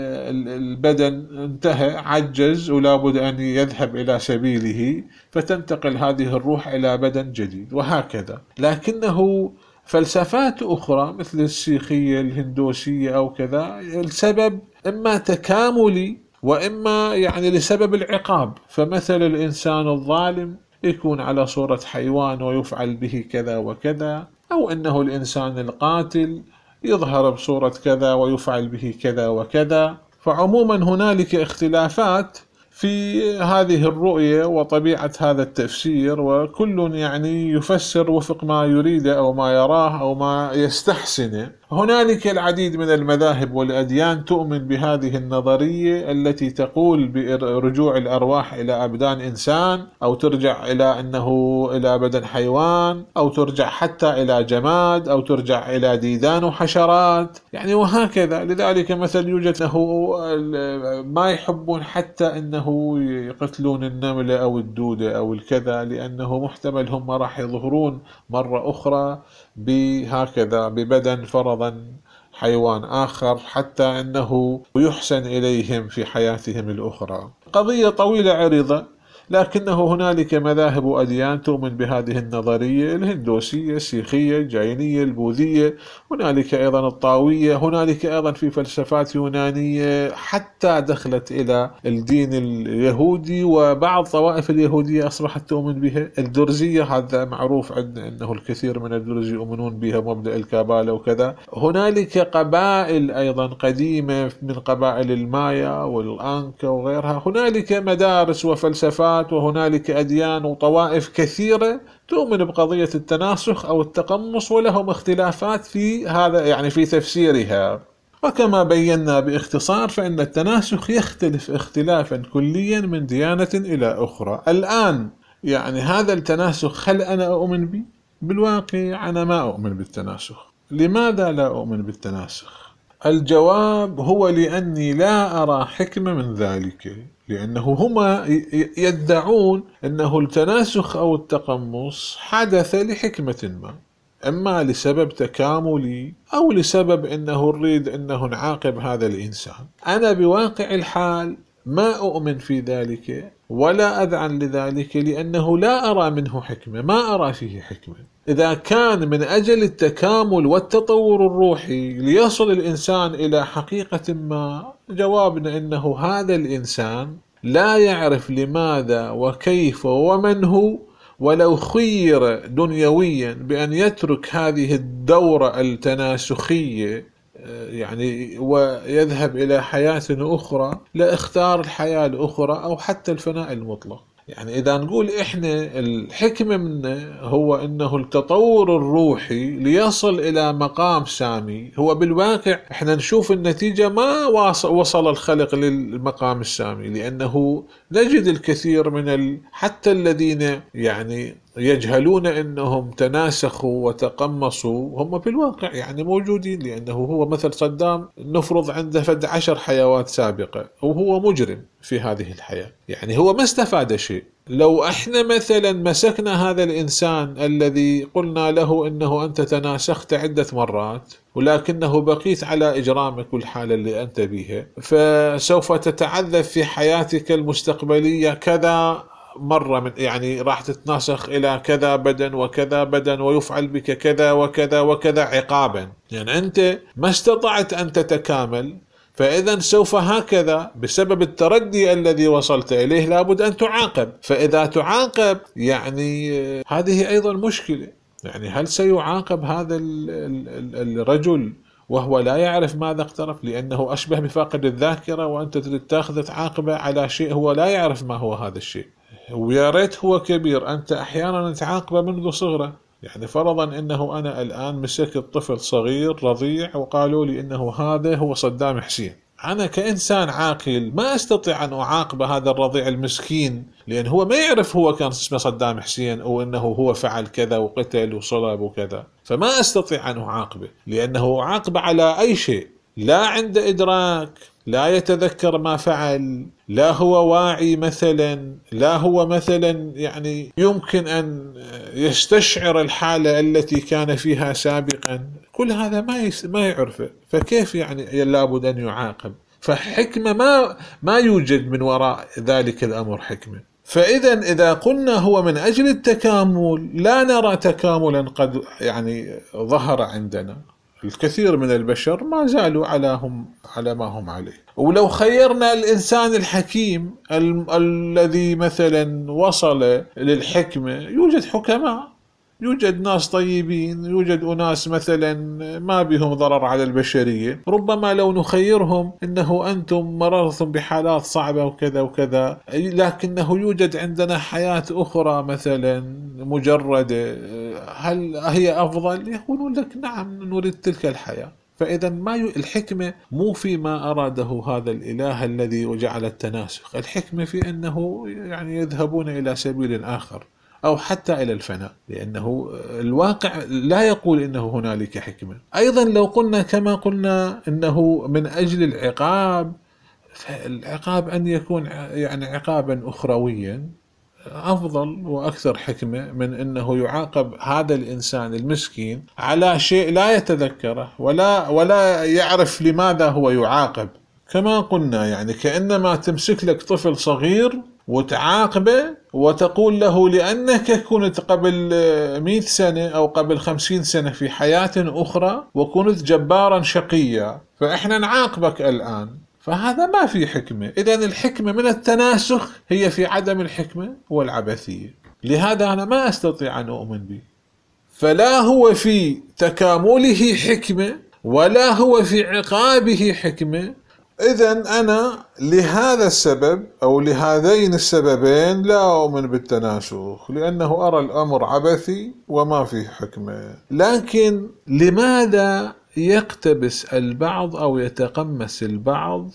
البدن انتهى، عجز، ولا بد أن يذهب إلى سبيله، فتنتقل هذه الروح إلى بدن جديد وهكذا. لكنه فلسفات أخرى مثل السيخية الهندوسية أو كذا، السبب إما تكاملي وإما يعني لسبب العقاب. فمثل الإنسان الظالم يكون على صورة حيوان ويفعل به كذا وكذا، أو أنه الإنسان القاتل يظهر بصورة كذا ويفعل به كذا وكذا. فعموما هنالك اختلافات في هذه الرؤية وطبيعة هذا التفسير، وكل يعني يفسر وفق ما يريد أو ما يراه أو ما يستحسنه. هنالك العديد من المذاهب والأديان تؤمن بهذه النظرية التي تقول برجوع الأرواح إلى أبدان إنسان، أو ترجع إلى أنه إلى بدن حيوان، أو ترجع حتى إلى جماد، أو ترجع إلى ديدان وحشرات، يعني وهكذا. لذلك مثل يوجد أنه ما يحبون حتى أنه يقتلون النملة أو الدودة أو الكذا، لأنه محتمل هم راح يظهرون مرة أخرى بهكذا ببدن فرضا حيوان آخر، حتى أنه يحسن إليهم في حياتهم الأخرى. قضية طويلة عريضة، لكنه هنالك مذاهب وأديان تؤمن بهذه النظرية: الهندوسية، السيخية، الجاينية، البوذية، هنالك أيضا الطاوية، هنالك أيضا في فلسفات يونانية حتى دخلت إلى الدين اليهودي، وبعض طوائف اليهودية أصبحت تؤمن بها. الدرزية، هذا معروف عندنا أنه الكثير من الدرز يؤمنون بها، مبدأ الكابالة وكذا. هنالك قبائل أيضا قديمة من قبائل المايا والأنكا وغيرها. هنالك مدارس وفلسفات، وهنالك أديان وطوائف كثيرة تؤمن بقضية التناسخ أو التقمص، ولهم اختلافات في هذا يعني في تفسيرها. وكما بينا باختصار، فإن التناسخ يختلف اختلافا كليا من ديانة إلى أخرى. الآن يعني هذا التناسخ، هل أنا أؤمن به؟ بالواقع أنا ما أؤمن بالتناسخ. لماذا لا أؤمن بالتناسخ؟ الجواب هو لأني لا أرى حكمة من ذلك، لأنه هما يدعون أنه التناسخ أو التقمص حدث لحكمة ما، إما لسبب تكاملي أو لسبب أنه نريد أنه نعاقب هذا الإنسان. أنا بواقع الحال ما أؤمن في ذلك ولا أذعن لذلك، لأنه لا أرى منه حكمة، ما أرى فيه حكمة. إذا كان من أجل التكامل والتطور الروحي ليصل الإنسان إلى حقيقة ما، جوابنا أنه هذا الإنسان لا يعرف لماذا وكيف ومن هو، ولو خير دنيويا بأن يترك هذه الدورة التناسخية يعني ويذهب إلى حياة أخرى، لا اختار الحياة الأخرى أو حتى الفناء المطلق. يعني إذا نقول إحنا الحكمة منه هو أنه التطور الروحي ليصل إلى مقام سامي، هو بالواقع إحنا نشوف النتيجة ما وصل الخلق للمقام السامي، لأنه نجد الكثير من ال... حتى الذين يعني يجهلون أنهم تناسخوا وتقمصوا، هم بالواقع يعني موجودين. لأنه هو مثل صدام، نفرض عنده فد عشر حيوات سابقة وهو مجرم في هذه الحياة، يعني هو ما استفاد شيء. لو احنا مثلا مسكنا هذا الإنسان الذي قلنا له أنه أنت تناسخت عدة مرات ولكنه بقيت على إجرامك والحالة اللي أنت بيها، فسوف تتعذب في حياتك المستقبلية كذا مرة، من يعني راح تتناسخ إلى كذا بدن وكذا بدن، ويفعل بك كذا وكذا وكذا عقابا. يعني أنت ما استطعت أن تتكامل، فإذا سوف هكذا بسبب التردي الذي وصلت إليه لابد أن تعاقب. فإذا تعاقب يعني هذه أيضا مشكلة. يعني هل سيعاقب هذا الرجل وهو لا يعرف ماذا اقترف، لأنه أشبه بفاقد الذاكرة، وأنت تريد تاخذ تعاقبه على شيء هو لا يعرف ما هو هذا الشيء. ويا ريت هو كبير، أنت أحيانا تعاقبه منذ صغره. يعني فرضا أنه أنا الآن مسكت طفل صغير رضيع وقالوا لي أنه هذا هو صدام حسين، أنا كإنسان عاقل ما أستطيع أن أعاقب هذا الرضيع المسكين، لأن هو ما يعرف هو كان اسمه صدام حسين أو أنه هو فعل كذا وقتل وصلب وكذا، فما أستطيع أن أعاقبه، لأنه أعاقب على أي شيء لا عنده إدراك، لا يتذكر ما فعل، لا هو واعي مثلا، لا هو مثلا يعني يمكن أن يستشعر الحالة التي كان فيها سابقا. كل هذا ما ما يعرفه، فكيف يعني لابد أن يعاقب؟ فحكمة ما ما يوجد من وراء ذلك الأمر حكمة. فإذا إذا قلنا هو من أجل التكامل، لا نرى تكاملا قد يعني ظهر عندنا. الكثير من البشر ما زالوا على هم على ما هم عليه. ولو خيرنا الإنسان الحكيم ال الذي مثلا وصل للحكمة، يوجد حكماء يوجد ناس طيبين، يوجد أناس مثلا ما بهم ضرر على البشرية، ربما لو نخيرهم إنه أنتم مررتم بحالات صعبة وكذا وكذا، لكنه يوجد عندنا حياة أخرى مثلا مجردة، هل هي أفضل؟ يقولون لك نعم نريد تلك الحياة. فإذا ما ي... الحكمة مو فيما أراده هذا الإله الذي وجعل التناسخ، الحكمة في أنه يعني يذهبون إلى سبيل آخر أو حتى إلى الفناء، لأنه الواقع لا يقول أنه هنالك حكمة. أيضا لو قلنا كما قلنا أنه من أجل العقاب، فالعقاب أن يكون يعني عقابا أخرويا أفضل وأكثر حكمة من أنه يعاقب هذا الإنسان المسكين على شيء لا يتذكره ولا ولا يعرف لماذا هو يعاقب. كما قلنا يعني كأنما تمسك لك طفل صغير وتعاقبه وتقول له لأنك كنت قبل مئة سنة أو قبل خمسين سنة في حياة أخرى وكنت جبارا شقيا فإحنا نعاقبك الآن، فهذا ما في حكمة. إذن الحكمة من التناسخ هي في عدم الحكمة والعبثية، لهذا أنا ما أستطيع أن أؤمن به. فلا هو في تكامله حكمة ولا هو في عقابه حكمة. إذن أنا لهذا السبب أو لهذين السببين لا أؤمن بالتناسخ، لأنه أرى الأمر عبثي وما فيه حكمة. لكن لماذا يقتبس البعض أو يتقمس البعض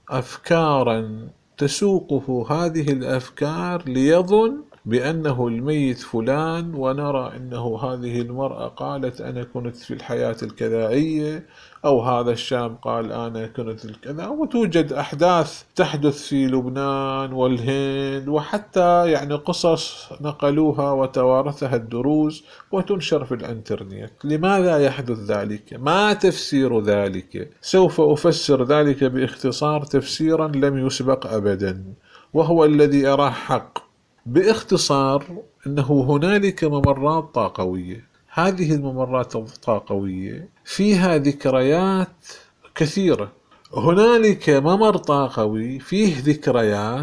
أفكارا تسوقه هذه الأفكار ليظن بأنه الميت فلان، ونرى أنه هذه المرأة قالت أنا كنت في الحياة الكذائية، أو هذا الشاب قال أنا كنت الكذا، وتوجد أحداث تحدث في لبنان والهند، وحتى يعني قصص نقلوها وتوارثها الدروز وتنشر في الانترنت. لماذا يحدث ذلك؟ ما تفسير ذلك؟ سوف أفسر ذلك باختصار تفسيرا لم يسبق أبدا، وهو الذي أراه حق. باختصار أنه هنالك ممرات طاقوية، هذه الممرات الطاقوية فيها ذكريات كثيرة. هنالك ممر طاقوي فيه ذكريات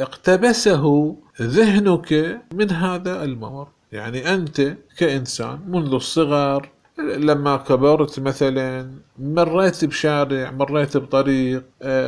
اقتبسه ذهنك من هذا الممر، يعني أنت كإنسان منذ الصغر لما كبرت مثلا مريت بشارع، مريت بطريق،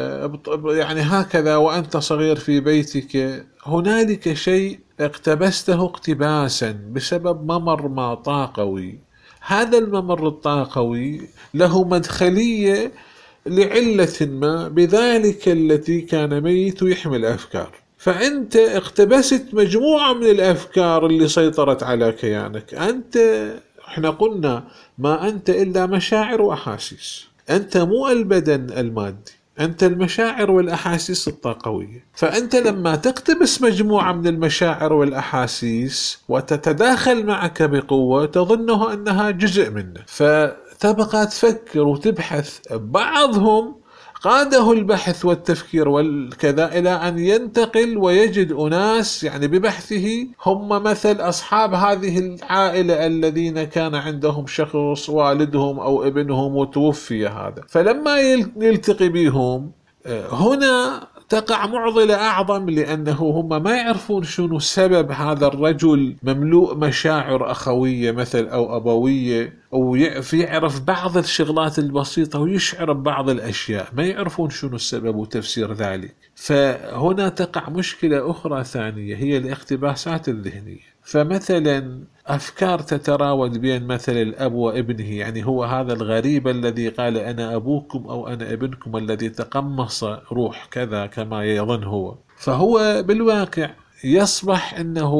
يعني هكذا وأنت صغير في بيتك، هنالك شيء اقتبسته اقتباسا بسبب ممر ما طاقوي. هذا الممر الطاقوي له مدخلية لعلة ما بذلك التي كان ميت يحمل أفكار، فأنت اقتبست مجموعة من الأفكار اللي سيطرت على كيانك. أنت احنا قلنا ما أنت إلا مشاعر وأحاسيس، أنت مو البدن المادي، أنت المشاعر والأحاسيس الطاقوية. فأنت لما تقتبس مجموعة من المشاعر والأحاسيس وتتداخل معك بقوة تظنها أنها جزء منك، فتبقى تفكر وتبحث. بعضهم قاده البحث والتفكير والكذا إلى أن ينتقل ويجد أناس يعني ببحثه هم مثل أصحاب هذه العائلة الذين كان عندهم شخص والدهم أو ابنهم وتوفي هذا، فلما يلتقي بهم هنا تقع معضلة أعظم، لأنه هم ما يعرفون شنو سبب هذا الرجل مملوء مشاعر أخوية مثل أو أبوية، أو يعرف بعض الشغلات البسيطة ويشعر ببعض الأشياء، ما يعرفون شنو السبب وتفسير ذلك. فهنا تقع مشكلة أخرى ثانية هي الاقتباسات الذهنية. فمثلا أفكار تتراود بين مثل الأب وابنه، يعني هو هذا الغريب الذي قال أنا أبوكم أو أنا ابنكم الذي تقمص روح كذا كما يظن هو، فهو بالواقع يصبح أنه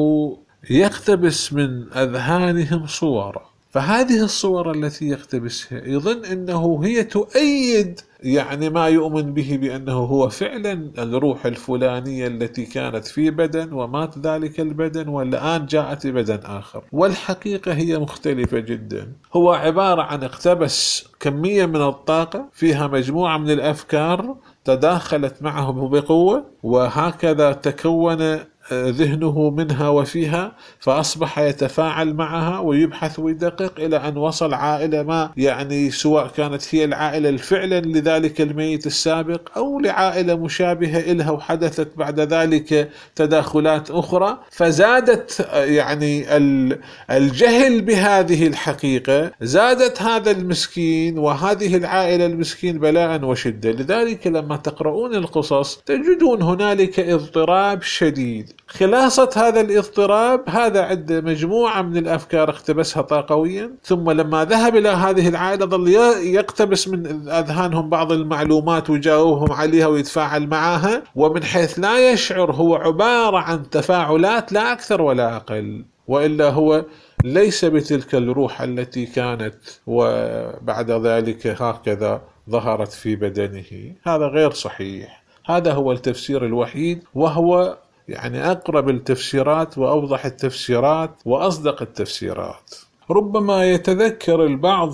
يقتبس من أذهانهم صورا، فهذه الصور التي يقتبسها يظن أنه هي تؤيد يعني ما يؤمن به بأنه هو فعلا الروح الفلانية التي كانت في بدن ومات ذلك البدن والآن جاءت ببدن آخر، والحقيقة هي مختلفة جدا. هو عبارة عن اقتبس كمية من الطاقة فيها مجموعة من الأفكار تداخلت معه بقوة، وهكذا تكون ذهنه منها وفيها، فأصبح يتفاعل معها ويبحث ويدقق إلى أن وصل عائلة ما، يعني سواء كانت هي العائلة الفعلا لذلك الميت السابق أو لعائلة مشابهة إلها وحدثت بعد ذلك تداخلات أخرى، فزادت يعني الجهل بهذه الحقيقة، زادت هذا المسكين وهذه العائلة المسكين بلاء وشدة. لذلك لما تقرؤون القصص تجدون هنالك اضطراب شديد. خلاصة هذا الاضطراب، هذا عنده مجموعة من الأفكار اقتبسها طاقويا، ثم لما ذهب إلى هذه العائلة ظل يقتبس من أذهانهم بعض المعلومات ويجاوبهم عليها ويتفاعل معها، ومن حيث لا يشعر هو عبارة عن تفاعلات لا أكثر ولا أقل، وإلا هو ليس بتلك الروح التي كانت وبعد ذلك هكذا ظهرت في بدنه. هذا غير صحيح. هذا هو التفسير الوحيد، وهو يعني أقرب التفسيرات وأوضح التفسيرات وأصدق التفسيرات. ربما يتذكر البعض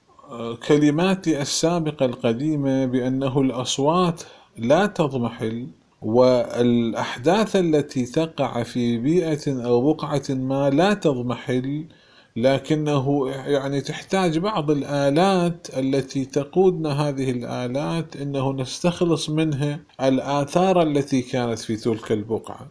كلماتي السابقة القديمة بأنه الأصوات لا تضمحل، والأحداث التي تقع في بيئة أو بقعة ما لا تضمحل، لكنه يعني تحتاج بعض الآلات التي تقودنا هذه الآلات إنه نستخلص منها الآثار التي كانت في تلك البقعة.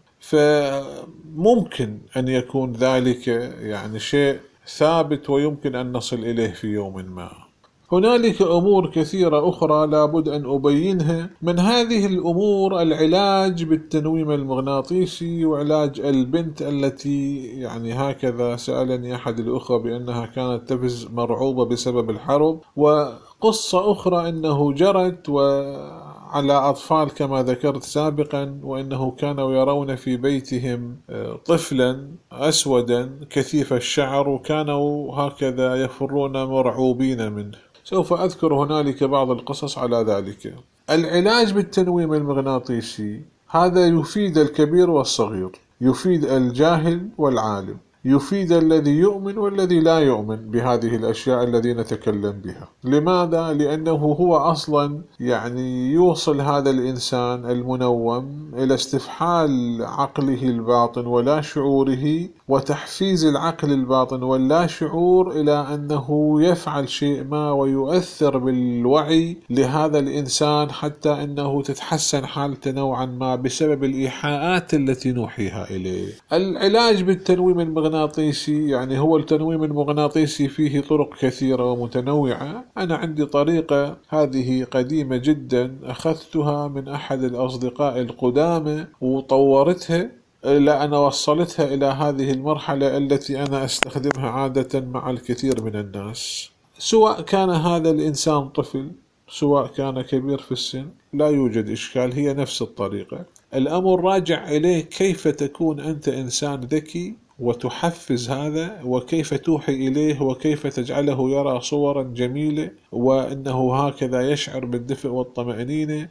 فممكن أن يكون ذلك يعني شيء ثابت ويمكن أن نصل إليه في يوم ما. هنالك أمور كثيرة أخرى لابد أن أبينها. من هذه الأمور العلاج بالتنويم المغناطيسي، وعلاج البنت التي يعني هكذا سألني أحد الأخوة بأنها كانت تفز مرعوبة بسبب الحرب، وقصة أخرى أنه جرت وعلى أطفال كما ذكرت سابقا، وأنه كانوا يرون في بيتهم طفلا أسودا كثيف الشعر وكانوا هكذا يفرون مرعوبين منه. سوف أذكر هنالك بعض القصص على ذلك. العلاج بالتنويم المغناطيسي هذا يفيد الكبير والصغير، يفيد الجاهل والعالم، يفيد الذي يؤمن والذي لا يؤمن بهذه الأشياء الذي نتكلم بها. لماذا؟ لأنه هو أصلا يعني يوصل هذا الإنسان المنوم إلى استفحال عقله الباطن ولا شعوره، وتحفيز العقل الباطن واللا شعور إلى أنه يفعل شيء ما ويؤثر بالوعي لهذا الإنسان، حتى أنه تتحسن حالته نوعا ما بسبب الإيحاءات التي نوحيها إليه. العلاج بالتنويم المغناطيسي يعني هو التنويم المغناطيسي فيه طرق كثيرة ومتنوعة. أنا عندي طريقة هذه قديمة جدا أخذتها من أحد الأصدقاء القدامى وطورتها إلى أن وصلتها إلى هذه المرحلة التي أنا أستخدمها عادة مع الكثير من الناس، سواء كان هذا الإنسان طفل سواء كان كبير في السن، لا يوجد إشكال، هي نفس الطريقة. الأمر راجع إليه كيف تكون أنت إنسان ذكي وتحفز هذا، وكيف توحي إليه، وكيف تجعله يرى صورا جميلة وأنه هكذا يشعر بالدفء والطمأنينة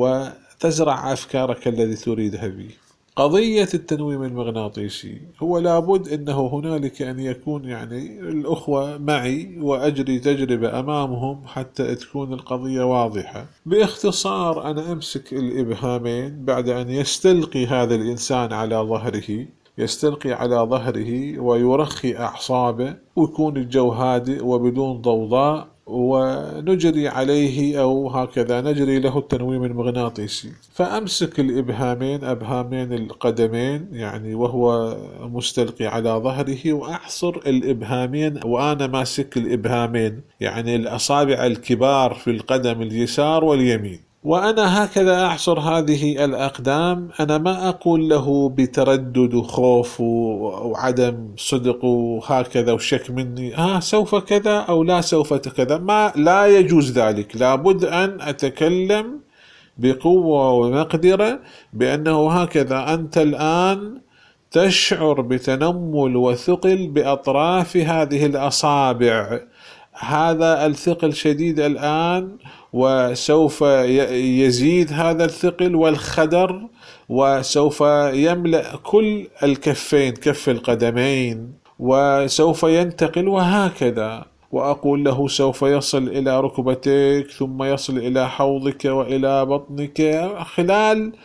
وتزرع أفكارك الذي تريدها به. قضية التنويم المغناطيسي هو لابد أنه هنالك أن يكون يعني الأخوة معي وأجري تجربة أمامهم حتى تكون القضية واضحة. باختصار أنا أمسك الإبهامين بعد أن يستلقي هذا الإنسان على ظهره، يستلقي على ظهره ويرخي أعصابه ويكون الجو هادئ وبدون ضوضاء، ونجري عليه أو هكذا نجري له التنويم المغناطيسي. فأمسك الإبهامين، أبهامين القدمين يعني وهو مستلقي على ظهره، وأحصر الإبهامين وأنا ماسك الإبهامين يعني الأصابع الكبار في القدم اليسار واليمين، وأنا هكذا أحصر هذه الأقدام. أنا ما أقول له بتردد وخوف وعدم صدق وهكذا وشك مني ها سوف كذا أو لا سوف كذا، ما لا يجوز ذلك. لابد أن أتكلم بقوة ومقدرة بأنه هكذا أنت الآن تشعر بتنمل وثقل بأطراف هذه الأصابع، هذا الثقل شديد الآن وسوف يزيد هذا الثقل والخدر، وسوف يملأ كل الكفين كف القدمين وسوف ينتقل وهكذا. وأقول له سوف يصل إلى ركبتيك ثم يصل إلى حوضك وإلى بطنك خلال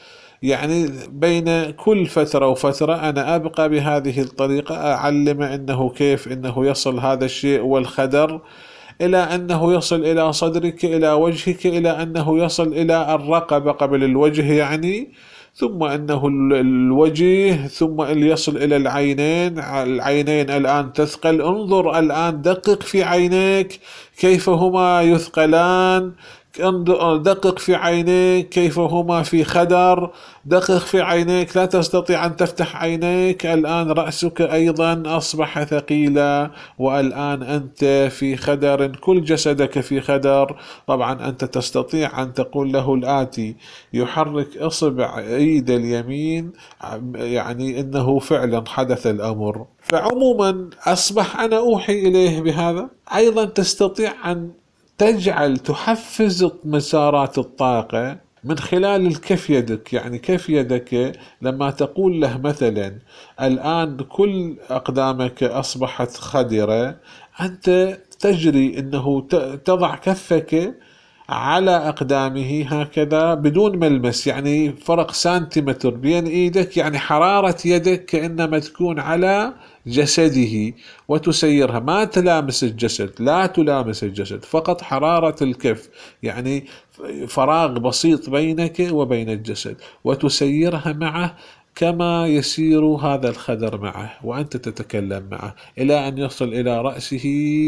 يعني بين كل فترة وفترة أنا أبقى بهذه الطريقة أعلم أنه كيف أنه يصل هذا الشيء والخدر إلى أنه يصل إلى صدرك، إلى وجهك، إلى أنه يصل إلى الرقبة قبل الوجه يعني، ثم أنه الوجه، ثم اللي يصل إلى العينين. العينين الآن تثقل، انظر الآن دقق في عينيك كيف هما يثقلان، دقق في عينيك كيف هما في خدر، دقق في عينيك لا تستطيع أن تفتح عينيك. الآن رأسك أيضا أصبح ثقيلا، والآن أنت في خدر، كل جسدك في خدر. طبعا أنت تستطيع أن تقول له الآتي: يحرك إصبع إيد اليمين، يعني إنه فعلا حدث الأمر. فعموما أصبح أنا أوحي إليه بهذا. أيضا تستطيع أن تجعل تحفز مسارات الطاقة من خلال الكف يدك. يعني كف يدك لما تقول له مثلا الآن كل أقدامك أصبحت خضرة، أنت تجري أنه تضع كفك على أقدامه هكذا بدون ملمس، يعني فرق سنتيمتر بين إيدك، يعني حرارة يدك كأنما تكون على جسده، وتسيرها ما تلامس الجسد، لا تلامس الجسد، فقط حرارة الكف، يعني فراغ بسيط بينك وبين الجسد، وتسيرها معه كما يسير هذا الخدر معه وأنت تتكلم معه، إلى أن يصل إلى رأسه،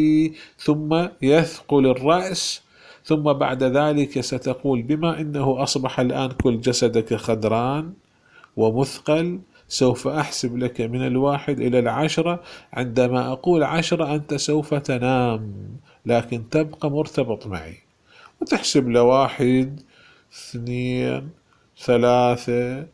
ثم يثقل الرأس. ثم بعد ذلك ستقول: بما أنه أصبح الآن كل جسدك خضران ومثقل، سوف أحسب لك من الواحد إلى العشرة. عندما أقول عشرة أنت سوف تنام، لكن تبقى مرتبط معي، وتحسب لواحد، اثنين، ثلاثة،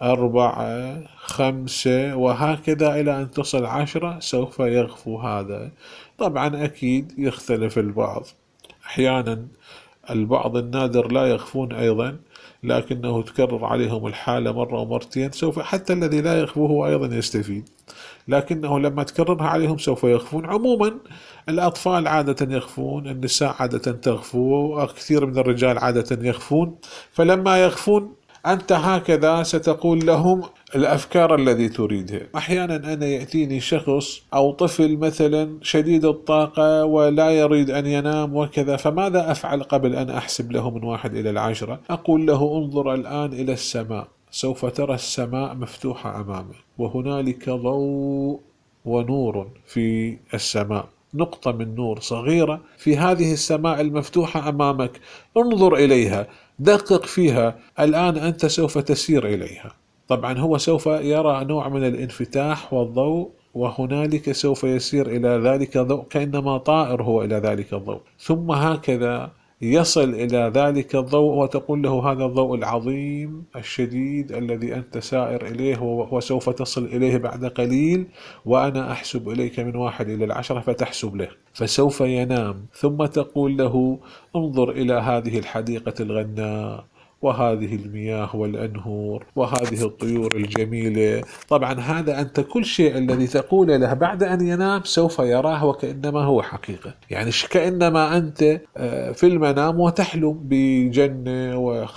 أربعة، خمسة، وهكذا إلى أن تصل عشرة. سوف يغفو هذا. طبعا أكيد يختلف البعض، أحيانا البعض النادر لا يخفون أيضا، لكنه تكرر عليهم الحالة مرة ومرتين، سوف حتى الذي لا يخفو هو أيضا يستفيد، لكنه لما تكررها عليهم سوف يخفون. عموما الأطفال عادة يخفون، النساء عادة تخفو، كثير من الرجال عادة يخفون. فلما يخفون أنت هكذا ستقول لهم الأفكار الذي تريدها. أحيانا أنا يأتيني شخص أو طفل مثلا شديد الطاقة ولا يريد أن ينام وكذا، فماذا أفعل قبل أن أحسب له من واحد إلى العشرة؟ أقول له: انظر الآن إلى السماء، سوف ترى السماء مفتوحة أمامك، وهنالك ضوء ونور في السماء، نقطة من نور صغيرة في هذه السماء المفتوحة أمامك، انظر إليها، دقق فيها، الآن أنت سوف تسير إليها. طبعا هو سوف يرى نوع من الانفتاح والضوء، وهنالك سوف يسير إلى ذلك الضوء كأنما طائر هو إلى ذلك الضوء، ثم هكذا يصل إلى ذلك الضوء، وتقول له: هذا الضوء العظيم الشديد الذي أنت سائر إليه وسوف تصل إليه بعد قليل، وأنا أحسب إليك من واحد إلى العشرة، فتحسب له، فسوف ينام. ثم تقول له: انظر إلى هذه الحديقة الغناء، وهذه المياه والأنهار، وهذه الطيور الجميلة. طبعا هذا أنت كل شيء الذي تقول له بعد أن ينام سوف يراه وكأنما هو حقيقة، يعني كأنما أنت في المنام وتحلم بجنة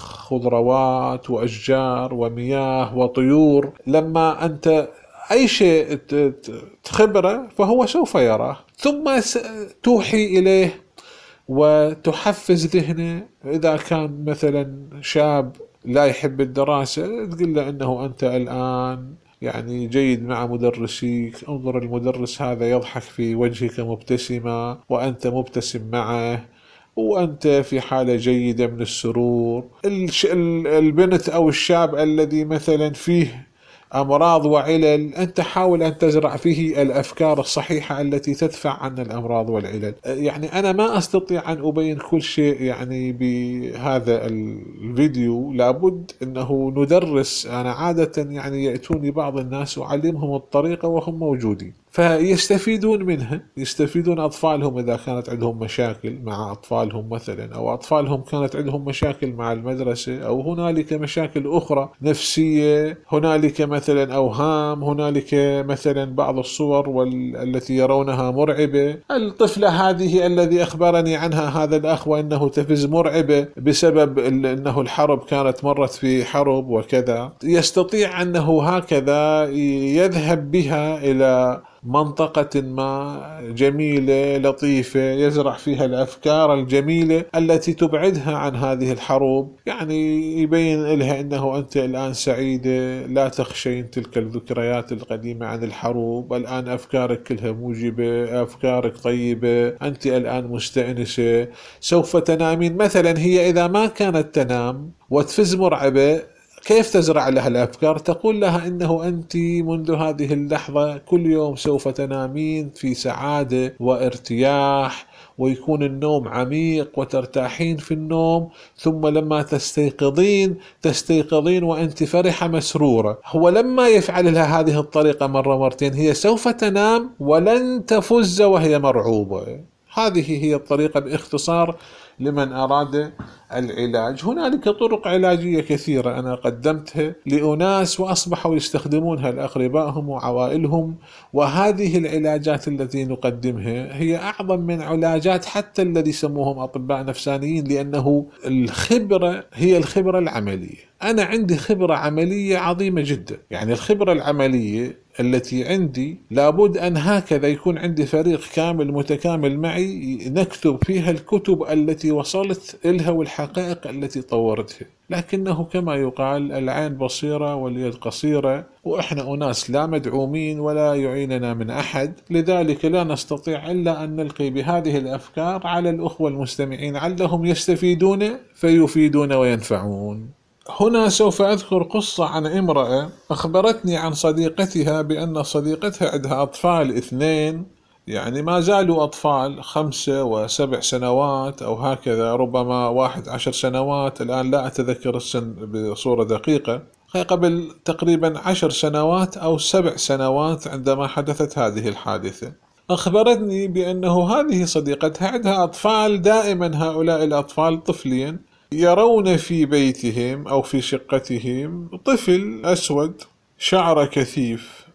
وخضروات وأشجار ومياه وطيور. لما أنت أي شيء تخبره فهو سوف يراه، ثم توحي إليه وتحفز ذهنه. إذا كان مثلا شاب لا يحب الدراسة، تقول له أنه أنت الآن يعني جيد مع مدرسيك، انظر المدرس هذا يضحك في وجهك مبتسمة وأنت مبتسم معه، وأنت في حالة جيدة من السرور. البنت أو الشاب الذي مثلا فيه أمراض وعلل، أنت حاول أن تزرع فيه الأفكار الصحيحة التي تدفع عن الأمراض والعلل. يعني أنا ما أستطيع أن أبين كل شيء يعني بهذا الفيديو، لابد أنه ندرس. أنا عادة يعني يأتوني بعض الناس وأعلمهم الطريقة وهم موجودين، فيستفيدون منها، يستفيدون أطفالهم إذا كانت عندهم مشاكل مع أطفالهم مثلا، أو أطفالهم كانت عندهم مشاكل مع المدرسة، أو هنالك مشاكل أخرى نفسية، هنالك مثلا أوهام، هنالك مثلا بعض الصور وال... التي يرونها مرعبة. الطفلة هذه الذي أخبرني عنها هذا الأخ وأنه تفز مرعبة بسبب أنه الحرب كانت مرت في حرب وكذا، يستطيع أنه هكذا يذهب بها إلى منطقة ما جميلة لطيفة، يزرع فيها الأفكار الجميلة التي تبعدها عن هذه الحروب، يعني يبين لها أنه أنت الآن سعيدة، لا تخشين تلك الذكريات القديمة عن الحروب، الآن أفكارك كلها موجبة، أفكارك طيبة، أنت الآن مستأنسة، سوف تنامين مثلا. هي إذا ما كانت تنام وتفز مرعبة، كيف تزرع لها الأفكار؟ تقول لها إنه أنت منذ هذه اللحظة كل يوم سوف تنامين في سعادة وارتياح، ويكون النوم عميق وترتاحين في النوم، ثم لما تستيقظين تستيقظين وأنت فرحة مسرورة. هو لما يفعل لها هذه الطريقة مرة مرتين هي سوف تنام ولن تفز وهي مرعوبة. هذه هي الطريقة باختصار لمن أراد العلاج. هنالك طرق علاجية كثيرة أنا قدمتها لأناس وأصبحوا يستخدمونها لأقربائهم وعوائلهم، وهذه العلاجات التي نقدمها هي أعظم من علاجات حتى الذي يسموهم أطباء نفسانيين، لأنه الخبرة هي الخبرة العملية. أنا عندي خبرة عملية عظيمة جدا، يعني الخبرة العملية التي عندي لابد أن هكذا يكون عندي فريق كامل متكامل معي نكتب فيها الكتب التي وصلت إلها والحقائق التي طورتها. لكنه كما يقال العين بصيرة واليد قصيرة، وإحنا أناس لا مدعومين ولا يعيننا من أحد، لذلك لا نستطيع إلا أن نلقي بهذه الأفكار على الأخوة المستمعين علهم يستفيدون فيفيدون وينفعون. هنا سوف أذكر قصة عن امرأة أخبرتني عن صديقتها بأن صديقتها عندها أطفال اثنين، يعني ما زالوا أطفال خمسة وسبع سنوات أو هكذا، ربما واحد عشر سنوات، الآن لا أتذكر السن بصورة دقيقة، قبل تقريبا عشر سنوات أو سبع سنوات عندما حدثت هذه الحادثة. أخبرتني بأنه هذه صديقتها عندها أطفال، دائما هؤلاء الأطفال طفلين يرون في بيتهم أو في شقتهم طفل أسود شعر كثيف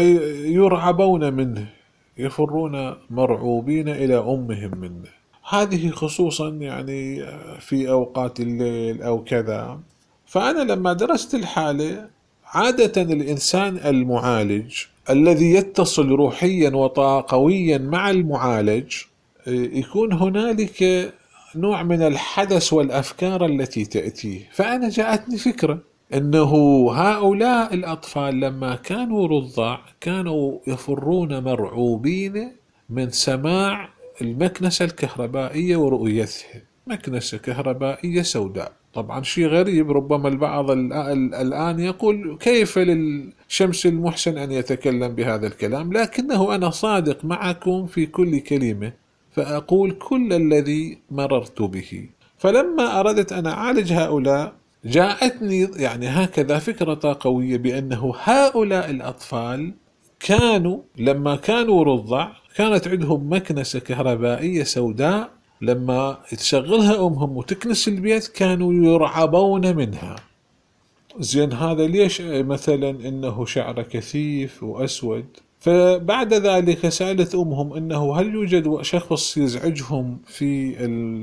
فيرعبون منه، يفرون مرعوبين إلى أمهم منه. هذه خصوصا يعني في أوقات الليل أو كذا. فأنا لما درست الحالة، عادة الإنسان المعالج الذي يتصل روحيا وطاقويا مع المعالج يكون هنالك نوع من الحدث والأفكار التي تأتيه. فأنا جاءتني فكرة أنه هؤلاء الأطفال لما كانوا رضع كانوا يفرون مرعوبين من سماع المكنسة الكهربائية ورؤيتها، مكنسة كهربائية سوداء. طبعا شيء غريب، ربما البعض الآن يقول كيف للشمس المحسن أن يتكلم بهذا الكلام، لكنه أنا صادق معكم في كل كلمة، فأقول كل الذي مررت به. فلما أردت أن أعالج هؤلاء جاءتني يعني هكذا فكرة طاقوية بأنه هؤلاء الأطفال كانوا لما كانوا رضع كانت عندهم مكنسة كهربائية سوداء، لما تشغلها أمهم وتكنس البيت كانوا يرعبون منها. زين هذا ليش مثلا إنه شعره كثيف وأسود؟ فبعد ذلك سألت أمهم إنه هل يوجد شخص يزعجهم في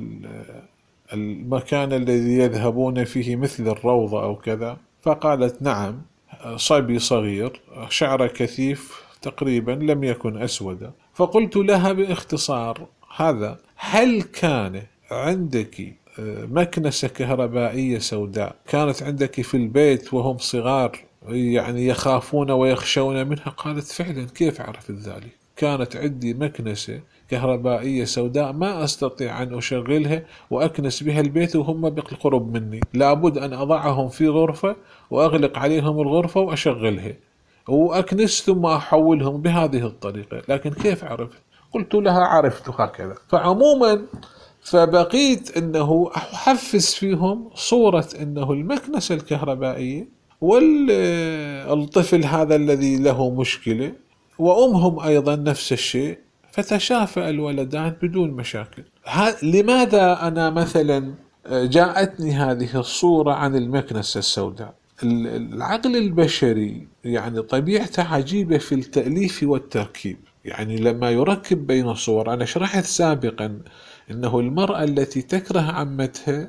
المكان الذي يذهبون فيه مثل الروضة أو كذا؟ فقالت نعم، صبي صغير شعره كثيف تقريبا لم يكن أسودا. فقلت لها باختصار هذا، هل كان عندك مكنسة كهربائية سوداء كانت عندك في البيت وهم صغار يعني يخافون ويخشون منها؟ قالت فعلا. كيف عرفت ذلك؟ كانت عندي مكنسة كهربائية سوداء ما أستطيع أن أشغلها وأكنس بها البيت وهم بالقرب مني، لابد أن أضعهم في غرفة وأغلق عليهم الغرفة وأشغلها وأكنس ثم أحولهم بهذه الطريقة. لكن كيف عرفت؟ قلت لها عرفت هكذا. فعموما فبقيت أنه أحفز فيهم صورة أنه المكنسة الكهربائية والطفل هذا الذي له مشكلة وأمهم أيضا نفس الشيء، فتشافى الولدان بدون مشاكل. لماذا أنا مثلا جاءتني هذه الصورة عن المكنسة السوداء؟ العقل البشري يعني طبيعته عجيبة في التأليف والتركيب. يعني لما يركب بين الصور، أنا شرحت سابقا إنه المرأة التي تكره عمتها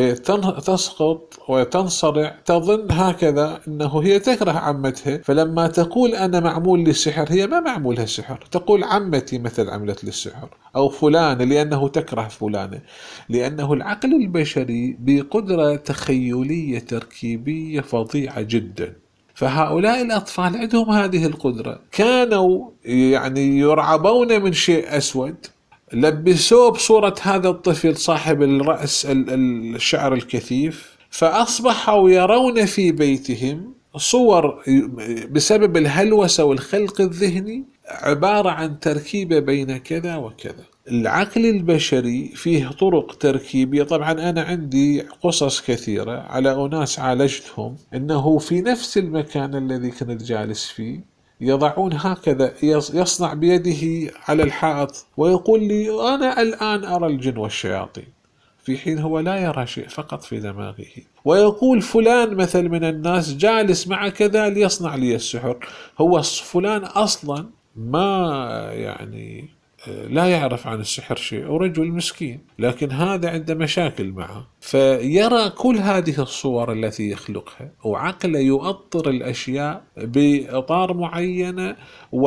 وتسقط وتنصرع تظن هكذا إنه هي تكره عمتها، فلما تقول أنا معمول للسحر هي ما معمولها سحر، تقول عمتي مثل عملت للسحر أو فلان لأنه تكره فلانة، لأنه العقل البشري بقدرة تخيلية تركيبية فظيعة جدا. فهؤلاء الأطفال عندهم هذه القدرة، كانوا يعني يرعبون من شيء أسود، لبسوه بصورة هذا الطفل صاحب الرأس الشعر الكثيف، فأصبحوا يرون في بيتهم صور بسبب الهلوسة والخلق الذهني عبارة عن تركيبة بين كذا وكذا. العقل البشري فيه طرق تركيبية. طبعا أنا عندي قصص كثيرة على أناس عالجتهم أنه في نفس المكان الذي كنت جالس فيه يضعون هكذا، يصنع بيده على الحائط ويقول لي أنا الآن أرى الجن والشياطين، في حين هو لا يرى شيء، فقط في دماغه. ويقول فلان مثل من الناس جالس مع كذا ليصنع لي السحر، هو فلان أصلا ما يعني لا يعرف عن السحر شيء ورجل مسكين، لكن هذا عنده مشاكل معه، فيرى كل هذه الصور التي يخلقها، وعقله يؤطر الأشياء بإطار معينة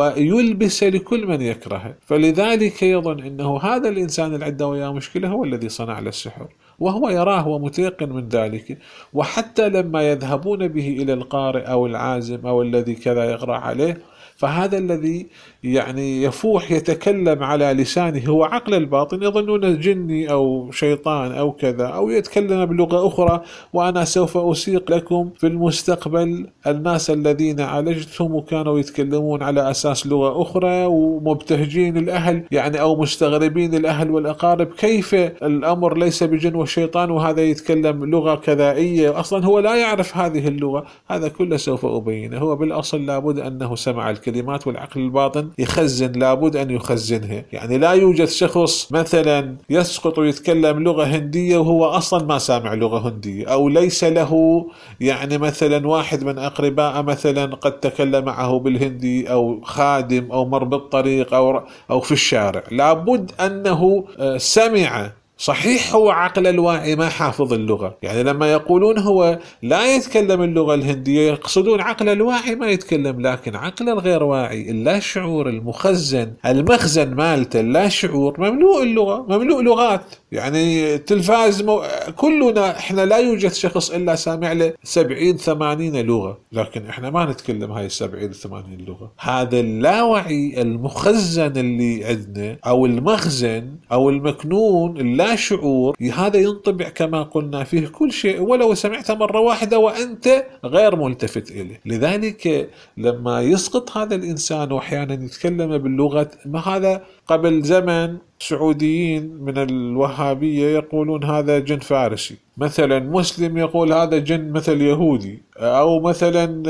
ويلبس لكل من يكرهه. فلذلك يظن أنه هذا الإنسان اللي عنده وياه مشكلة هو الذي صنع له السحر، وهو يراه ومتيقن من ذلك. وحتى لما يذهبون به إلى القارئ أو العازم أو الذي كذا يقرأ عليه، فهذا الذي يعني يفوح يتكلم على لسانه هو عقل الباطن، يظنون جني أو شيطان أو كذا، أو يتكلم بلغة أخرى. وأنا سوف أسيق لكم في المستقبل الناس الذين عالجتهم وكانوا يتكلمون على أساس لغة أخرى ومبتهجين الأهل يعني أو مستغربين الأهل والأقارب كيف الأمر ليس بجن وشيطان وهذا يتكلم لغة كذائية، أصلا هو لا يعرف هذه اللغة. هذا كله سوف أبينه. هو بالأصل لابد أنه سمع الكلمات، والعقل الباطن يخزن، لابد أن يخزنها. يعني لا يوجد شخص مثلا يسقط ويتكلم لغة هندية وهو أصلا ما سامع لغة هندية، أو ليس له يعني مثلا واحد من أقرباء مثلا قد تكلم معه بالهندي، أو خادم أو مر بالطريق أو, أو في الشارع، لابد أنه سمع. صحيح هو عقل الواعي ما حافظ اللغة، يعني لما يقولون هو لا يتكلم اللغة الهندية يقصدون عقل الواعي ما يتكلم، لكن عقل الغير واعي اللا شعور المخزن المخزن مالته اللا شعور مملوء اللغة، مملوء لغات. يعني التلفاز مو... كلنا احنا لا يوجد شخص الا سامع له سبعين ثمانين لغة، لكن احنا ما نتكلم هاي السبعين ثمانين لغة. هذا اللاوعي المخزن اللي عندنا او المخزن او المكنون اللا شعور، هذا ينطبع كما قلنا فيه كل شيء ولو سمعت مرة واحدة وأنت غير ملتفت إليه. لذلك لما يسقط هذا الإنسان وأحيانا يتكلم باللغة، ما هذا قبل زمن سعوديين من الوهابية يقولون هذا جن فارسي، مثلا مسلم يقول هذا جن مثل يهودي، أو مثلا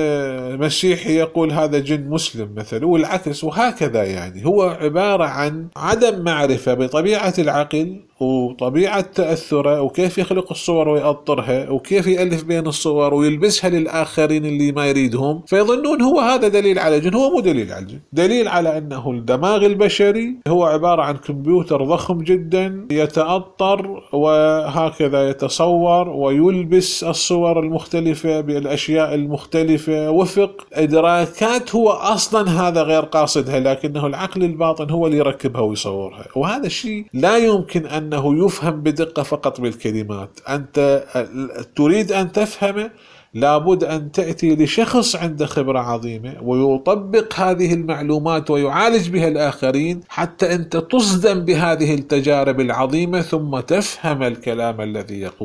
مسيحي يقول هذا جن مسلم مثلا، والعكس، وهكذا. يعني هو عبارة عن عدم معرفة بطبيعة العقل وطبيعة تأثره وكيف يخلق الصور ويأطرها وكيف يألف بين الصور ويلبسها للآخرين اللي ما يريدهم، فيظنون هو هذا دليل على جن. هو مو دليل على الجن، دليل على أنه الدماغ البشري هو عبارة عن كمبيوتر ضخم جدا يتأطر وهكذا يتصور ويلبس الصور المختلفة بالأشياء المختلفة وفق إدراكات هو أصلا هذا غير قاصدها، لكنه العقل الباطن هو اللي يركبها ويصورها. وهذا الشيء لا يمكن أنه يفهم بدقة فقط بالكلمات. أنت تريد أن تفهمه لابد أن تأتي لشخص عنده خبرة عظيمة ويطبق هذه المعلومات ويعالج بها الآخرين حتى أنت تصدم بهذه التجارب العظيمة ثم تفهم الكلام الذي يقوله.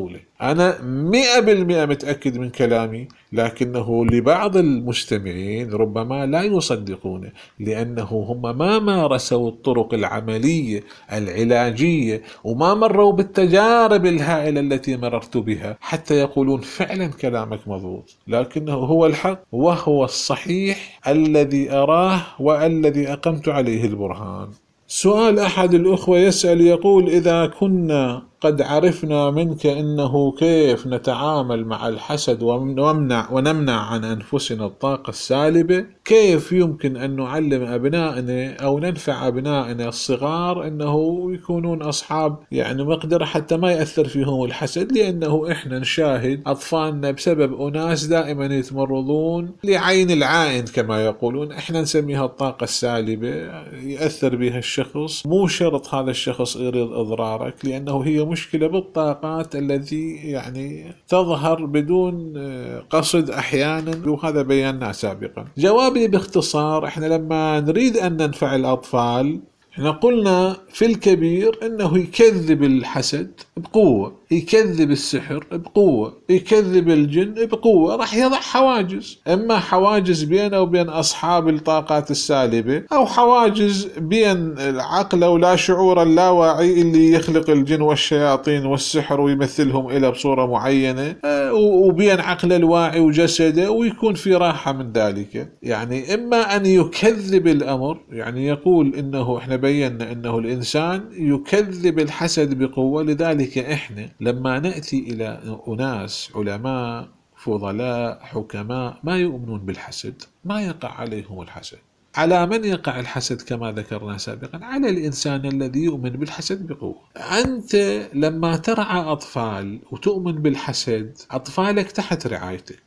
أنا مئة بالمئة متأكد من كلامي، لكنه لبعض المستمعين ربما لا يصدقونه، لأنه هم ما مارسوا الطرق العملية العلاجية وما مروا بالتجارب الهائلة التي مررت بها حتى يقولون فعلا كلامك مضبوط. لكنه هو الحق وهو الصحيح الذي أراه والذي أقمت عليه البرهان. سؤال أحد الأخوة يسأل يقول: إذا كنا قد عرفنا منك إنه كيف نتعامل مع الحسد ونمنع, ونمنع عن أنفسنا الطاقة السالبة، كيف يمكن أن نعلم أبنائنا أو ننفع أبنائنا الصغار أنه يكونون أصحاب يعني مقدرة حتى ما يأثر فيهم الحسد؟ لأنه إحنا نشاهد أطفالنا بسبب أناس دائما يتمرضون لعين العائن كما يقولون، إحنا نسميها الطاقة السالبة، يأثر بها الشخص. مو شرط هذا الشخص يريد إضرارك، لأنه هي مشكلة بالطاقات التي يعني تظهر بدون قصد أحيانا، وهذا بيناه سابقا. جوابي باختصار: احنا لما نريد أن ننفع الأطفال احنا قلنا في الكبير انه يكذب الحسد بقوة، يكذب السحر بقوة، يكذب الجن بقوة، راح يضع حواجز، اما حواجز بينه وبين اصحاب الطاقات السالبة، او حواجز بين العقل ولا شعور اللاواعي اللي يخلق الجن والشياطين والسحر ويمثلهم الى بصورة معينة، وبين عقل الواعي وجسده، ويكون في راحة من ذلك. يعني اما ان يكذب الامر، يعني يقول انه احنا بينا انه الانسان يكذب الحسد بقوة، لذلك احنا لما نأتي الى اناس علماء فضلاء حكماء ما يؤمنون بالحسد ما يقع عليهم الحسد. على من يقع الحسد كما ذكرنا سابقا؟ على الإنسان الذي يؤمن بالحسد بقوة. أنت لما ترعى أطفال وتؤمن بالحسد، أطفالك تحت رعايتك،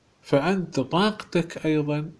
فأنت طاقتك أيضا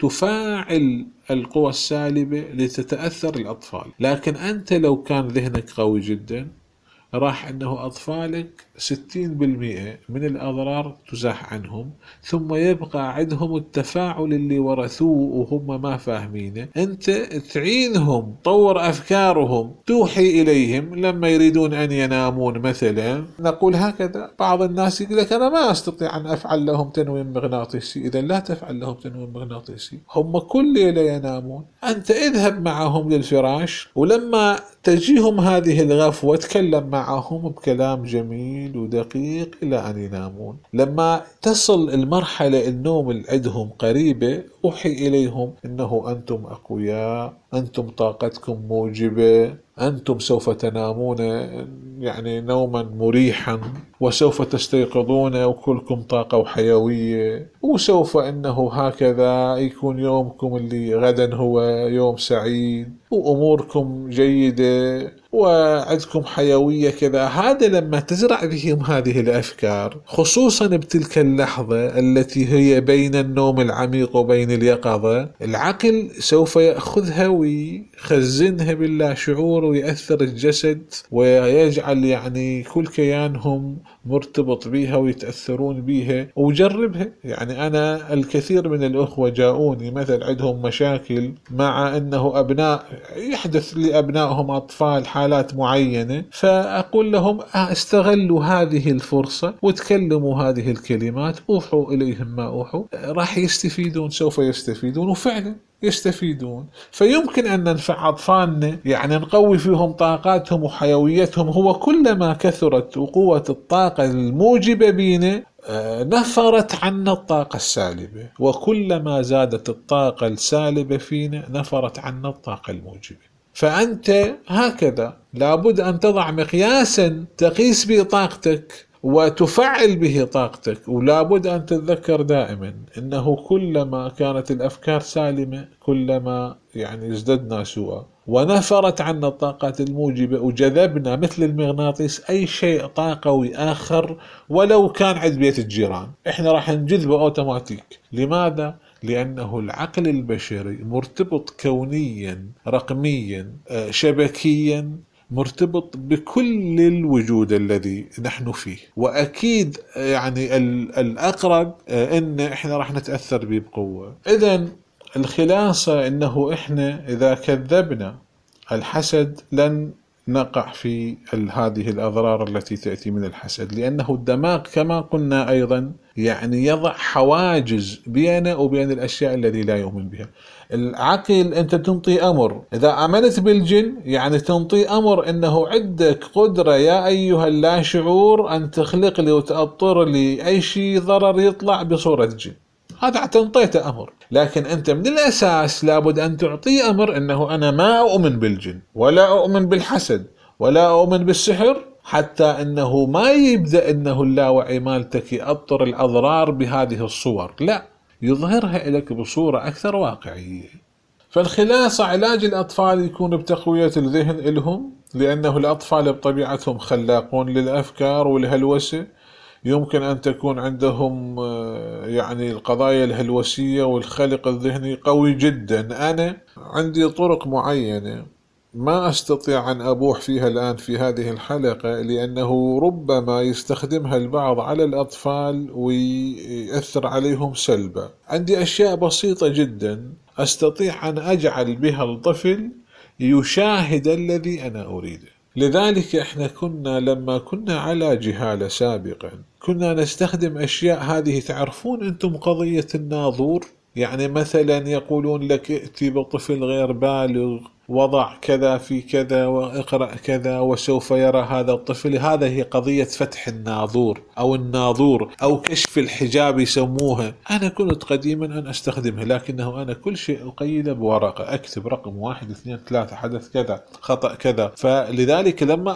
تفاعل القوى السالبة لتتأثر الأطفال. لكن أنت لو كان ذهنك قوي جدا راح أنه أطفالك ستين بالمئة من الأضرار تزاح عنهم، ثم يبقى عندهم التفاعل اللي ورثوه وهم ما فاهمينه. أنت تعينهم، طور أفكارهم، توحي إليهم لما يريدون أن ينامون مثلا. نقول هكذا بعض الناس يقول لك أنا ما أستطيع أن أفعل لهم تنويم مغناطيسي. إذا لا تفعل لهم تنويم مغناطيسي، هم كل ليلة ينامون، أنت اذهب معهم للفراش، ولما تجيهم هذه الغفوة تكلم معهم بكلام جميل ودقيق إلى أن ينامون. لما تصل المرحلة النوم اللي عندهم قريبة، أوحي إليهم إنه أنتم أقوياء، أنتم طاقتكم موجبة، أنتم سوف تنامون يعني نوما مريحا، وسوف تستيقظون وكلكم طاقة وحيوية، وسوف إنه هكذا يكون يومكم اللي غدا هو يوم سعيد، وأموركم جيدة وعندكم حيوية كذا. هذا لما تزرع بهم هذه الأفكار، خصوصا بتلك اللحظة التي هي بين النوم العميق وبين اليقظة، العقل سوف يأخذها ويخزنها باللا شعور ويأثر الجسد ويجعل يعني كل كيانهم مرتبط بها ويتأثرون بها. وجربها، يعني أنا الكثير من الأخوة جاءوني مثل عندهم مشاكل مع أنه أبناء يحدث لأبنائهم أطفال حالات معينة، فأقول لهم استغلوا هذه الفرصة وتكلموا هذه الكلمات، أوحوا إليهم ما أوحوا، راح يستفيدون، سوف يستفيدون، وفعلا يستفيدون. فيمكن أن ننفع أطفالنا، يعني نقوي فيهم طاقاتهم وحيويتهم. هو كلما كثرت وقوة الطاقة الموجبة بينا نفرت عنا الطاقة السالبة، وكلما زادت الطاقة السالبة فينا نفرت عنا الطاقة الموجبة. فأنت هكذا لابد أن تضع مقياسا تقيس به طاقتك وتفعل به طاقتك. ولابد أن تتذكر دائما أنه كلما كانت الأفكار سالمة كلما يعني ازددنا سوءا، ونفرت عنا الطاقات الموجبة وجذبنا مثل المغناطيس أي شيء طاقوي آخر ولو كان عند بيت الجيران، إحنا راح نجذبه أوتوماتيك. لماذا؟ لأنه العقل البشري مرتبط كونيا رقميا شبكيا، مرتبط بكل الوجود الذي نحن فيه. وأكيد يعني الأقرب إن إحنا راح نتأثر به بقوة. إذن الخلاصة إنه إحنا إذا كذبنا الحسد لن نقع في هذه الأضرار التي تأتي من الحسد، لأنه الدماغ كما قلنا أيضا يعني يضع حواجز بينه وبين الأشياء التي لا يؤمن بها. العقل أنت تنطي أمر، إذا آمنت بالجن يعني تنطي أمر أنه عندك قدرة يا أيها اللاشعور أن تخلق لي وتأطر لي أي شيء ضرر يطلع بصورة جن، هذا اعطيته أمر. لكن أنت من الأساس لابد أن تعطي أمر أنه أنا ما أؤمن بالجن ولا أؤمن بالحسد ولا أؤمن بالسحر، حتى أنه ما يبدأ أنه اللاوعي مالتك يأطر الأضرار بهذه الصور، لا، يظهرها لك بصورة أكثر واقعية. فالخلاصة علاج الأطفال يكون بتقوية الذهن لهم، لأنه الأطفال بطبيعتهم خلاقون للأفكار والهلوسة، يمكن أن تكون عندهم يعني القضايا الهلوسية والخلق الذهني قوي جدا. أنا عندي طرق معينة ما أستطيع أن أبوح فيها الآن في هذه الحلقة، لأنه ربما يستخدمها البعض على الأطفال ويأثر عليهم سلبا. عندي أشياء بسيطة جدا أستطيع أن أجعل بها الطفل يشاهد الذي أنا أريده. لذلك احنا كنا لما كنا على جهالة سابقا كنا نستخدم أشياء هذه. تعرفون أنتم قضية الناظور؟ يعني مثلا يقولون لك ائتي بطفل غير بالغ، وضع كذا في كذا واقرأ كذا وسوف يرى هذا الطفل. هذا هي قضية فتح الناظور أو الناظور أو كشف الحجاب يسموها. أنا كنت قديما أن أستخدمها، لكنه أنا كل شيء أقيده بورقة، أكتب رقم واحد اثنين ثلاثة، حدث كذا، خطأ كذا. فلذلك لما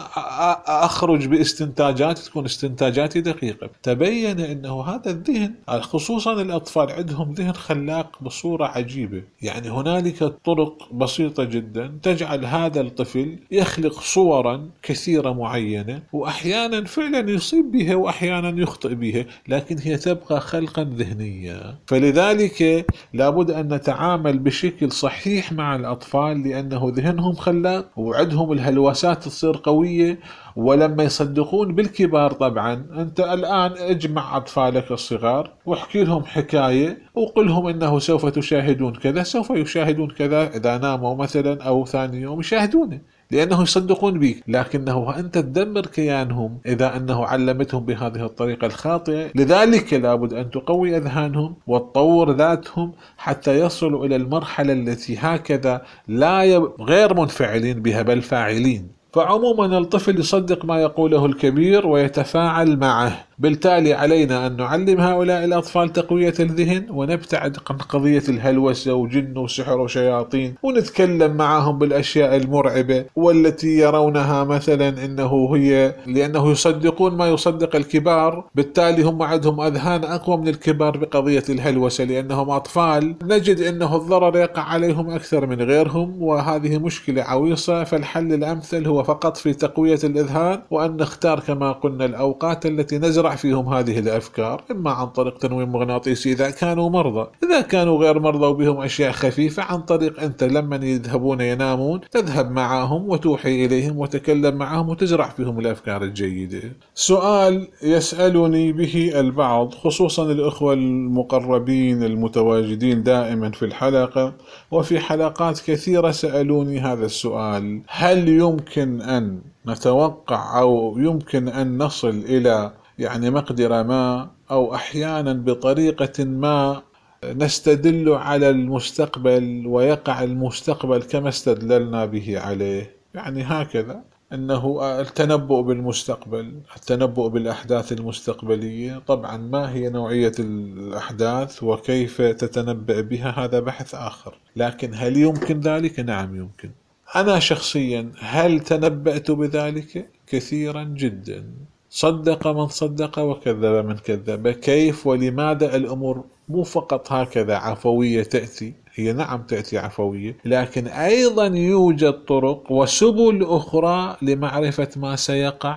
أخرج باستنتاجات تكون استنتاجاتي دقيقة. تبين أنه هذا الذهن خصوصا الأطفال عندهم ذهن خلاق بصورة عجيبة. يعني هنالك طرق بسيطة جدا تجعل هذا الطفل يخلق صورا كثيرة معينة، وأحيانا فعلا يصيب بها وأحيانا يخطئ بها، لكن هي تبقى خلقا ذهنيا. فلذلك لابد أن نتعامل بشكل صحيح مع الأطفال، لأنه ذهنهم خلاق وعندهم الهلوسات تصير قوية. ولما يصدقون بالكبار، طبعا أنت الآن اجمع أطفالك الصغار واحكي لهم حكاية وقل لهم إنه سوف تشاهدون كذا، سوف يشاهدون كذا إذا ناموا مثلا أو ثاني يوم يشاهدونه، لأنه يصدقون بك. لكنه أنت تدمر كيانهم إذا أنه علمتهم بهذه الطريقة الخاطئة. لذلك لابد أن تقوي أذهانهم وتطور ذاتهم حتى يصلوا إلى المرحلة التي هكذا لا يب... غير منفعلين بها بل فاعلين. فعموما الطفل يصدق ما يقوله الكبير ويتفاعل معه. بالتالي علينا أن نعلم هؤلاء الأطفال تقوية الذهن ونبتعد عن قضية الهلوسة وجن وسحر وشياطين، ونتكلم معهم بالأشياء المرعبة والتي يرونها مثلا إنه هي، لأنه يصدقون ما يصدق الكبار. بالتالي هم عندهم أذهان أقوى من الكبار بقضية الهلوسة، لأنهم أطفال. نجد أنه الضرر يقع عليهم أكثر من غيرهم، وهذه مشكلة عويصة. فالحل الأمثل هو فقط في تقوية الإذهان، وأن نختار كما قلنا الأوقات التي نزرع فيهم هذه الأفكار، إما عن طريق تنويم مغناطيسي إذا كانوا مرضى، إذا كانوا غير مرضى وبهم أشياء خفيفة عن طريق أنت لما يذهبون ينامون تذهب معهم وتوحي إليهم وتكلم معهم وتزرع فيهم الأفكار الجيدة. سؤال يسألني به البعض خصوصا الأخوة المقربين المتواجدين دائما في الحلقة وفي حلقات كثيرة سألوني هذا السؤال: هل يمكن أن نتوقع أو يمكن أن نصل إلى يعني مقدرة ما أو أحيانا بطريقة ما نستدل على المستقبل ويقع المستقبل كما استدللنا به عليه؟ يعني هكذا أنه التنبؤ بالمستقبل، التنبؤ بالأحداث المستقبلية. طبعا ما هي نوعية الأحداث وكيف تتنبأ بها هذا بحث آخر، لكن هل يمكن ذلك؟ نعم يمكن. أنا شخصيا هل تنبأت بذلك؟ كثيرا جدا. صدق من صدق وكذب من كذب. كيف ولماذا؟ الأمور مو فقط هكذا عفوية تأتي، هي نعم تأتي عفوية، لكن أيضا يوجد طرق وسبل أخرى لمعرفة ما سيقع،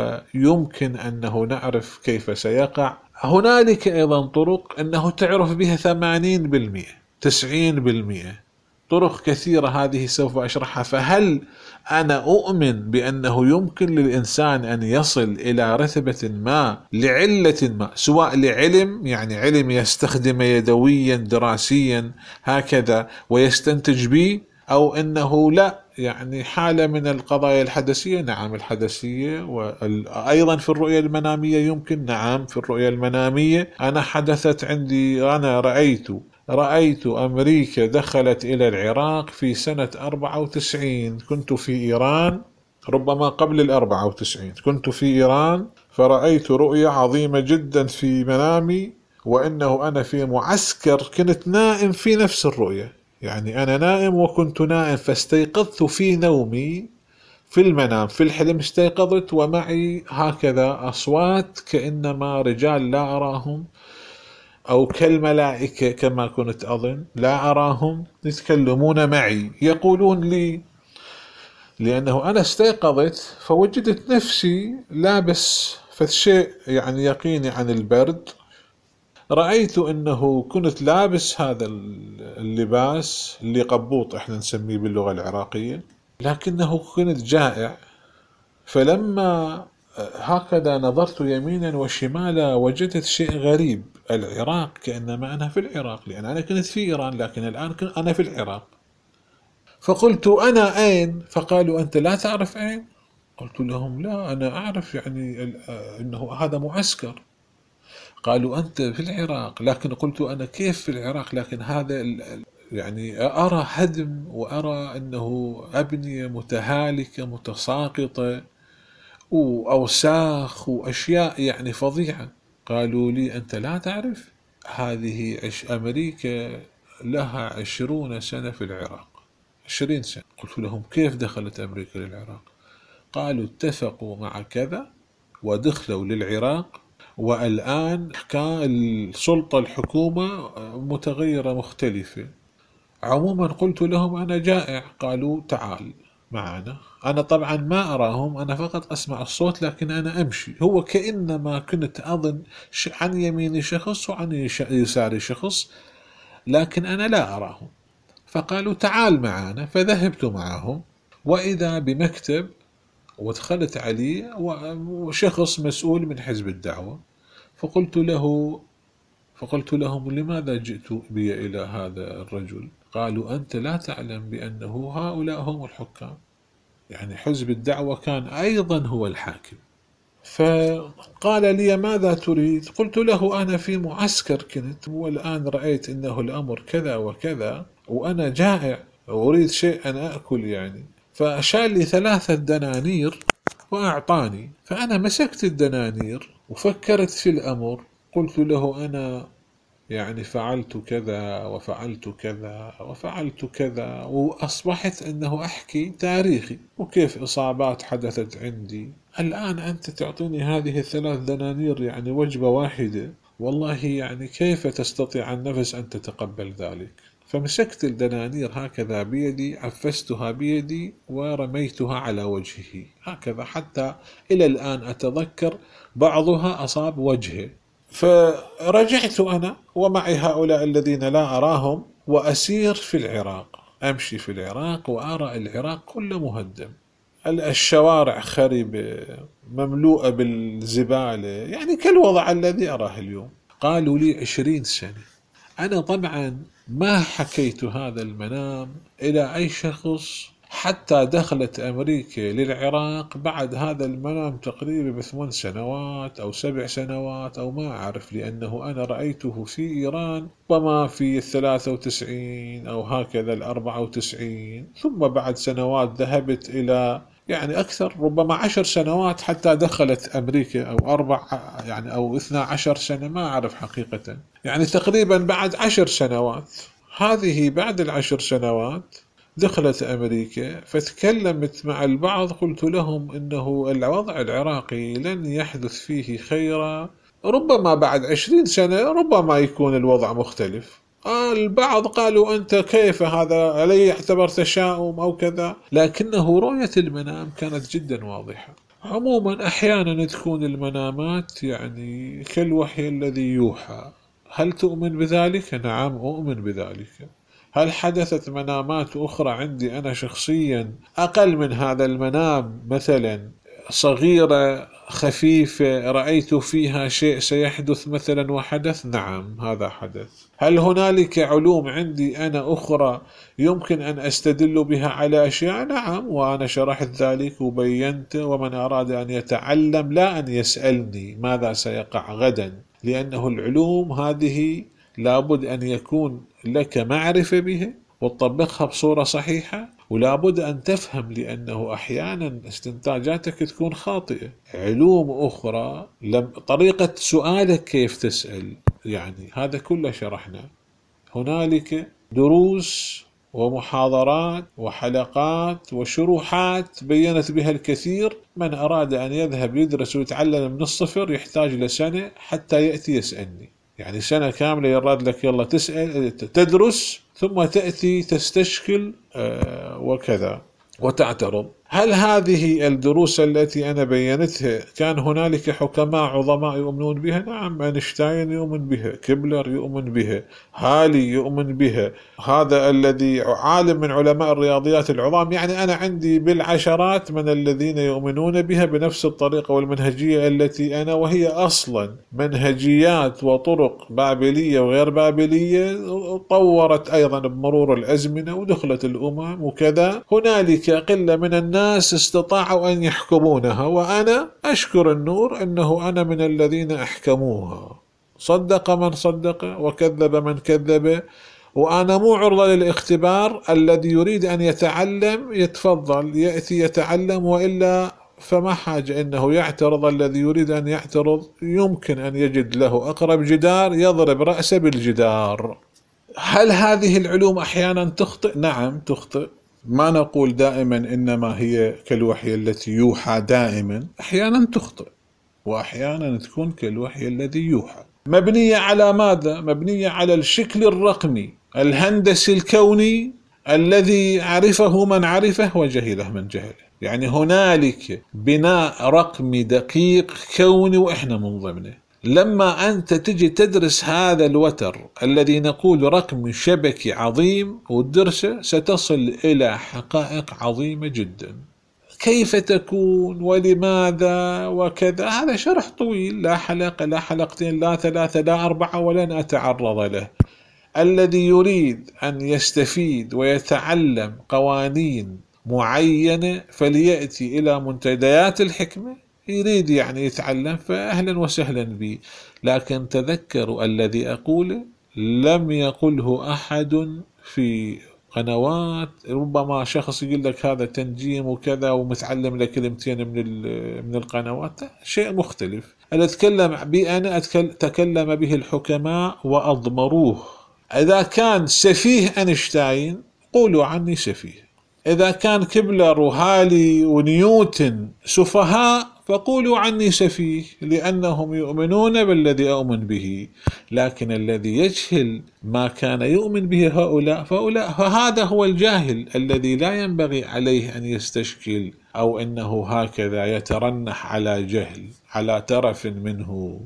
ويمكن أنه نعرف كيف سيقع. هنالك أيضا طرق أنه تعرف بها ثمانين بالمئة تسعين بالمئة، طرق كثيرة هذه سوف أشرحها. فهل أنا أؤمن بأنه يمكن للإنسان أن يصل إلى رتبة ما لعلة ما، سواء لعلم يعني علم يستخدم يدويا دراسيا هكذا ويستنتج به، أو أنه لا، يعني حالة من القضايا الحدثية. نعم الحدثية، وأيضا في الرؤية المنامية يمكن. نعم في الرؤية المنامية أنا حدثت عندي، أنا رأيت رأيت أمريكا دخلت إلى العراق في سنة أربعة وتسعين، كنت في إيران، ربما قبل الأربعة وتسعين كنت في إيران، فرأيت رؤية عظيمة جدا في منامي، وإنه أنا في معسكر، كنت نائم في نفس الرؤية، يعني أنا نائم وكنت نائم، فاستيقظت في نومي في المنام، في الحلم استيقظت ومعي هكذا أصوات كأنما رجال لا أراهم، أو كالملائكة كما كنت أظن، لا أراهم، يتكلمون معي يقولون لي، لأنه أنا استيقظت فوجدت نفسي لابس فشيء يعني يقيني عن البرد. رأيت أنه كنت لابس هذا اللباس اللي قبوط احنا نسميه باللغة العراقية، لكنه كنت جائع. فلما هكذا نظرت يمينا وشمالا وجدت شيء غريب، العراق كأنما أنا في العراق، لأن أنا كنت في إيران لكن الآن كنت أنا في العراق. فقلت أنا أين؟ فقالوا أنت لا تعرف أين؟ قلت لهم لا أنا أعرف، يعني أنه هذا معسكر. قالوا أنت في العراق، لكن قلت أنا كيف في العراق، لكن هذا يعني أرى هدم وأرى أنه أبنية متهالكة متساقطة وأوساخ وأشياء يعني فظيعة. قالوا لي أنت لا تعرف، هذه عش أمريكا لها عشرون سنة في العراق، عشرين سنة. قلت لهم كيف دخلت أمريكا للعراق؟ قالوا اتفقوا مع كذا ودخلوا للعراق، والآن السلطة الحكومة متغيرة مختلفة. عموما قلت لهم أنا جائع، قالوا تعال معنا. أنا طبعا ما أراهم، أنا فقط أسمع الصوت، لكن أنا أمشي، هو كأنما كنت أظن عن يميني شخص وعن يساري شخص، لكن أنا لا أراهم. فقالوا تعال معنا، فذهبت معهم، وإذا بمكتب ودخلت عليه وشخص مسؤول من حزب الدعوة. فقلت له فقلت لهم لماذا جئت بي إلى هذا الرجل؟ قالوا أنت لا تعلم بأنه هؤلاء هم الحكام، يعني حزب الدعوة كان أيضا هو الحاكم. فقال لي ماذا تريد؟ قلت له أنا في معسكر كنت، والآن رأيت أنه الأمر كذا وكذا، وأنا جائع وأريد شيء أن أكل يعني. فأشار لي ثلاثة دنانير وأعطاني، فأنا مسكت الدنانير وفكرت في الأمر. قلت له أنا يعني فعلت كذا وفعلت كذا وفعلت كذا، وأصبحت أنه أحكي تاريخي وكيف إصابات حدثت عندي. الآن أنت تعطيني هذه الثلاث دنانير يعني وجبة واحدة، والله يعني كيف تستطيع النفس أن تتقبل ذلك؟ فمسكت الدنانير هكذا بيدي، عفستها بيدي ورميتها على وجهه هكذا، حتى إلى الآن أتذكر بعضها أصاب وجهه. فرجعت أنا ومعي هؤلاء الذين لا أراهم، وأسير في العراق، أمشي في العراق وأرى العراق كله مهدم، الشوارع خربة مملوءة بالزبالة، يعني كالوضع الذي أراه اليوم. قالوا لي عشرين سنة. أنا طبعا ما حكيت هذا المنام إلى أي شخص حتى دخلت أمريكا للعراق بعد هذا المنام تقريبا بثمان سنوات أو سبع سنوات أو ما أعرف، لأنه أنا رأيته في إيران وما في الثلاثة وتسعين أو هكذا الأربعة وتسعين، ثم بعد سنوات ذهبت إلى يعني أكثر ربما عشر سنوات حتى دخلت أمريكا، أو أربع يعني أو اثنا عشر سنة ما أعرف حقيقة، يعني تقريبا بعد عشر سنوات. هذه بعد العشر سنوات دخلت أمريكا، فتكلمت مع البعض، قلت لهم إنه الوضع العراقي لن يحدث فيه خيرا، ربما بعد عشرين سنة ربما يكون الوضع مختلف. البعض قالوا أنت كيف هذا، علي يعتبر تشاؤم أو كذا، لكنه رؤية المنام كانت جدا واضحة. عموما أحيانا تكون المنامات يعني كالوحي الذي يوحى. هل تؤمن بذلك؟ نعم أؤمن بذلك. هل حدثت منامات أخرى عندي أنا شخصيا أقل من هذا المنام مثلا صغيرة خفيفة رأيت فيها شيء سيحدث مثلا وحدث؟ نعم هذا حدث. هل هنالك علوم عندي أنا أخرى يمكن أن أستدل بها على أشياء؟ نعم، وأنا شرحت ذلك وبينت. ومن أراد أن يتعلم لا أن يسألني ماذا سيقع غدا، لأنه العلوم هذه لابد أن يكون لك معرفة بها وتطبقها بصورة صحيحة، ولابد أن تفهم، لأنه أحيانا استنتاجاتك تكون خاطئة. علوم أخرى لم طريقة سؤالك كيف تسأل، يعني هذا كله شرحنا. هنالك دروس ومحاضرات وحلقات وشروحات بيّنت بها الكثير. من أراد أن يذهب يدرس ويتعلم من الصفر يحتاج لسنة حتى يأتي يسألني، يعني سنة كاملة يراد لك يلا تسأل تدرس ثم تأتي تستشكل آه وكذا وتعترض. هل هذه الدروس التي أنا بيّنتها كان هنالك حكماء عظماء يؤمنون بها؟ نعم، أينشتاين يؤمن بها، كيبلر يؤمن بها، هالي يؤمن بها، هذا الذي عالم من علماء الرياضيات العظام. يعني أنا عندي بالعشرات من الذين يؤمنون بها بنفس الطريقة والمنهجية التي أنا، وهي أصلا منهجيات وطرق بابلية وغير بابلية طورت أيضا بمرور الأزمنة ودخلت الأمم وكذا. هنالك قلة من الناس استطاعوا أن يحكمونها، وأنا أشكر النور أنه أنا من الذين أحكموها. صدق من صدق وكذب من كذب، وأنا مو عرضة للاختبار. الذي يريد أن يتعلم يتفضل يأتي يتعلم، وإلا فما حاجة أنه يعترض. الذي يريد أن يعترض يمكن أن يجد له أقرب جدار يضرب رأسه بالجدار. هل هذه العلوم أحيانا تخطئ؟ نعم تخطئ. ما نقول دائما إنما هي كالوحي التي يوحى دائما، أحيانا تخطئ وأحيانا تكون كالوحي الذي يوحى. مبنية على ماذا؟ مبنية على الشكل الرقمي الهندسي الكوني الذي عرفه من عرفه وجهله من جهله. يعني هنالك بناء رقمي دقيق كوني وإحنا من ضمنه. لما أنت تجي تدرس هذا الوتر الذي نقول رقم شبكي عظيم وتدرسه ستصل إلى حقائق عظيمة جدا. كيف تكون ولماذا وكذا، هذا شرح طويل، لا حلقة لا حلقتين لا ثلاثة لا أربعة، ولن أتعرض له. الذي يريد أن يستفيد ويتعلم قوانين معينة فليأتي إلى منتديات الحكمة. يريد يعني يتعلم فأهلا وسهلا به، لكن تذكروا الذي أقوله لم يقله أحد في قنوات. ربما شخص يقول لك هذا تنجيم وكذا ومتعلم لك كلمتين من من القنوات، شيء مختلف. أنا أتكلم به أنا تكلم به الحكماء وأضمروه. إذا كان سفيه أينشتاين قولوا عني سفيه، إذا كان كيبلر وهالي ونيوتن سفهاء فقولوا عني سفيه، لأنهم يؤمنون بالذي أؤمن به. لكن الذي يجهل ما كان يؤمن به هؤلاء فهؤلاء فهذا هو الجاهل الذي لا ينبغي عليه أن يستشكل أو أنه هكذا يترنح على جهل على ترف منه.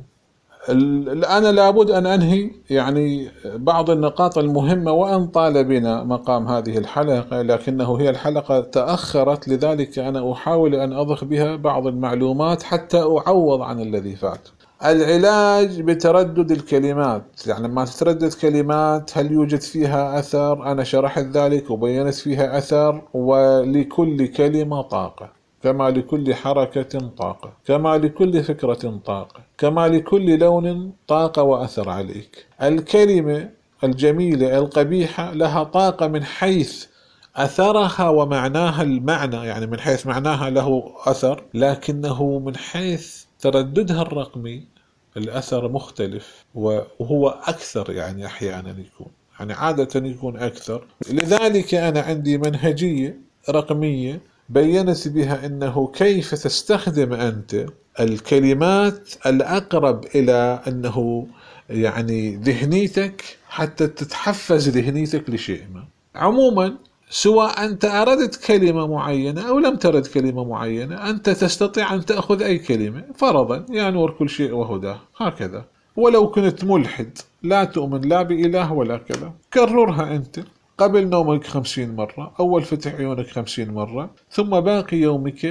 الآن لابد أن أنهي يعني بعض النقاط المهمة، وأن طال بنا مقام هذه الحلقة لكنه هي الحلقة تأخرت، لذلك أنا أحاول أن أضخ بها بعض المعلومات حتى أعوض عن الذي فات. العلاج بتردد الكلمات، يعني لما تتردد كلمات هل يوجد فيها أثر؟ أنا شرحت ذلك وبينت فيها أثر. ولكل كلمة طاقة، كما لكل حركة طاقة، كما لكل فكرة طاقة، كما لكل لون طاقة وأثر عليك. الكلمة الجميلة القبيحة لها طاقة من حيث أثرها ومعناها، المعنى يعني من حيث معناها له أثر، لكنه من حيث ترددها الرقمي الأثر مختلف وهو أكثر، يعني أحيانا يكون يعني عادة يكون أكثر. لذلك أنا عندي منهجية رقمية بيّنت بها أنه كيف تستخدم أنت الكلمات الأقرب إلى أنه يعني ذهنيتك حتى تتحفز ذهنيتك لشيء ما. عموما سواء أنت أردت كلمة معينة أو لم ترد كلمة معينة، أنت تستطيع أن تأخذ أي كلمة فرضا يا نور كل شيء وهداه هكذا، ولو كنت ملحد لا تؤمن لا بإله ولا كذا، كررها أنت قبل نومك خمسين مرة، أول فتح عيونك خمسين مرة، ثم باقي يومك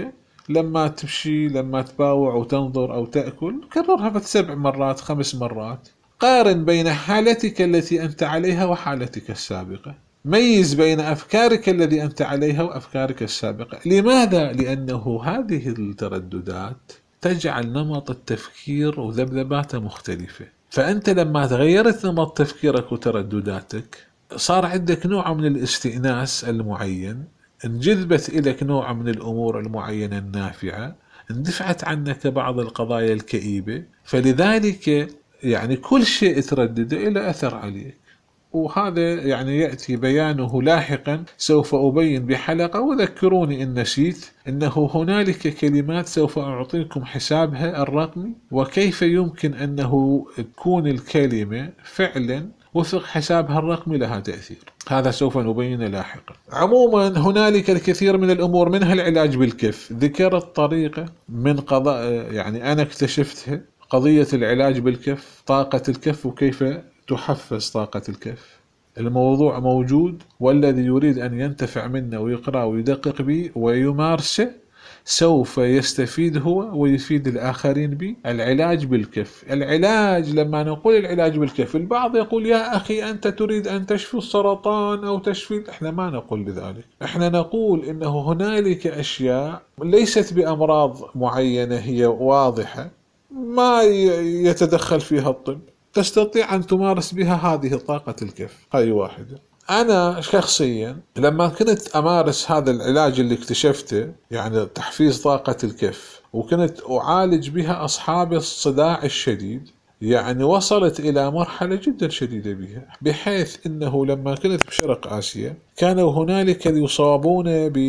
لما تمشي، لما تباوع وتنظر أو تأكل، كررها سبع مرات خمس مرات. قارن بين حالتك التي أنت عليها وحالتك السابقة، ميز بين أفكارك الذي أنت عليها وأفكارك السابقة. لماذا؟ لأنه هذه الترددات تجعل نمط التفكير وذبذباته مختلفة. فأنت لما تغيرت نمط تفكيرك وتردداتك صار عندك نوع من الاستئناس المعين، انجذبت إليك نوع من الأمور المعينة النافعة، اندفعت عنك بعض القضايا الكئيبة، فلذلك يعني كل شيء تردده إلى أثر عليك. وهذا يعني يأتي بيانه لاحقا، سوف أبين بحلقة، وذكروني إن نسيت أنه هنالك كلمات سوف أعطيكم حسابها الرقمي، وكيف يمكن أنه تكون الكلمة فعلا وفق حسابها الرقمي لها تأثير. هذا سوف نبين لاحقا. عموما هنالك الكثير من الأمور، منها العلاج بالكف. ذكرت طريقة من قضاء يعني أنا اكتشفتها، قضية العلاج بالكف، طاقة الكف وكيف تحفز طاقة الكف. الموضوع موجود، والذي يريد أن ينتفع منه ويقرأ ويدقق به ويمارسه سوف يستفيد هو ويفيد الآخرين به. العلاج بالكف. العلاج لما نقول العلاج بالكف، البعض يقول يا أخي أنت تريد أن تشفي السرطان أو تشفي، احنا ما نقول بذلك. احنا نقول إنه هنالك أشياء ليست بأمراض معينة هي واضحة ما يتدخل فيها الطب، تستطيع أن تمارس بها هذه طاقة الكف. هاي واحدة. أنا شخصيا لما كنت أمارس هذا العلاج اللي اكتشفته، يعني تحفيز طاقة الكف، وكنت أعالج بها أصحاب الصداع الشديد، يعني وصلت إلى مرحلة جدا شديدة بها، بحيث أنه لما كنت بشرق آسيا كانوا هنالك يصابون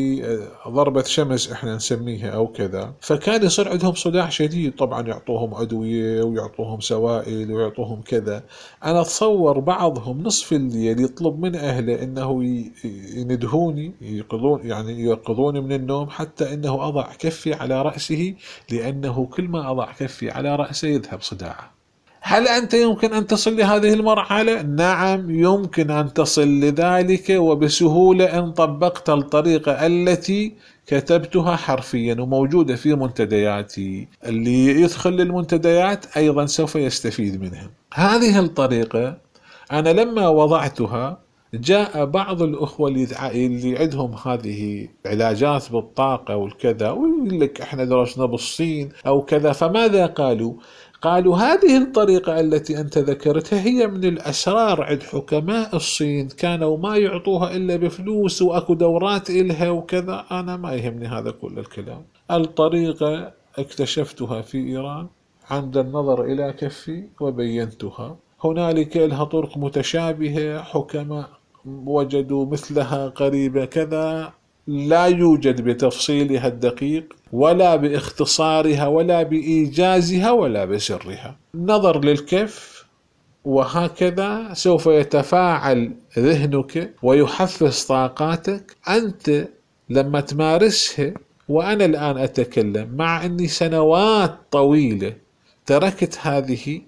بضربة شمس احنا نسميها أو كذا، فكان يصير عندهم صداع شديد. طبعا يعطوهم أدوية ويعطوهم سوائل ويعطوهم كذا. أنا أتصور بعضهم نصف الليل يطلب من أهله أنه يندهوني يقضون يعني يقضوني من النوم حتى أنه أضع كفي على رأسه، لأنه كل ما أضع كفي على رأسه يذهب صداعه. هل أنت يمكن أن تصل لهذه المرحلة؟ نعم يمكن أن تصل لذلك وبسهولة إن طبقت الطريقة التي كتبتها حرفيا وموجودة في منتدياتي. اللي يدخل للمنتديات أيضا سوف يستفيد منها. هذه الطريقة أنا لما وضعتها جاء بعض الأخوة اللي عندهم هذه علاجات بالطاقة والكذا ويقول لك احنا درسنا بالصين أو كذا، فماذا قالوا؟ قالوا هذه الطريقة التي أنت ذكرتها هي من الأسرار عند حكماء الصين، كانوا ما يعطوها إلا بفلوس وأكو دورات إلها وكذا. أنا ما يهمني هذا كل الكلام. الطريقة اكتشفتها في إيران عند النظر إلى كفي وبينتها. هنالك لها طرق متشابهة، حكماء وجدوا مثلها قريبة كذا، لا يوجد بتفصيلها الدقيق ولا باختصارها ولا بإيجازها ولا بسرها. نظر للكف وهكذا سوف يتفاعل ذهنك ويحفز طاقاتك. أنت لما تمارسها، وأنا الآن أتكلم مع أني سنوات طويلة تركت هذه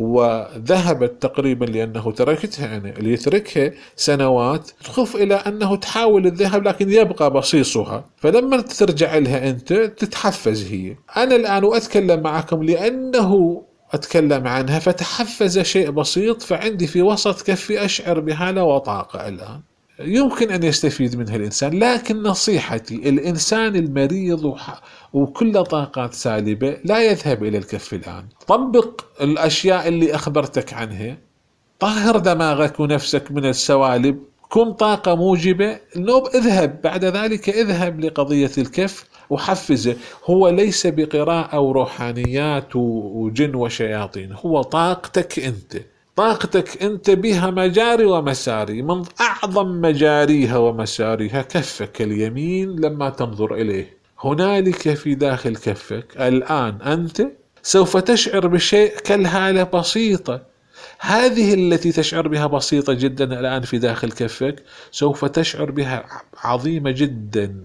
وذهبت تقريبا، لأنه تركتها أنا، اللي يتركها سنوات تخف إلى أنه تحاول الذهاب لكن يبقى بصيصها، فلما ترجع لها أنت تتحفز هي. أنا الآن أتكلم معكم لأنه أتكلم عنها فتحفز شيء بسيط، فعندي في وسط كفي أشعر بحالة وطاقة الآن يمكن أن يستفيد منها الإنسان. لكن نصيحتي، الإنسان المريض وكل طاقات سالبة لا يذهب إلى الكف الآن. طبق الأشياء اللي أخبرتك عنها، طهر دماغك ونفسك من السوالب، كن طاقة موجبة، نوب اذهب بعد ذلك اذهب لقضية الكف وحفزه. هو ليس بقراءة وروحانيات وجن وشياطين، هو طاقتك أنت. طاقتك أنت بها مجاري ومساري، من أعظم مجاريها ومساريها كفك اليمين. لما تنظر إليه هنالك في داخل كفك الآن أنت سوف تشعر بشيء كالهالة بسيطة. هذه التي تشعر بها بسيطة جدا الآن في داخل كفك سوف تشعر بها عظيمة جدا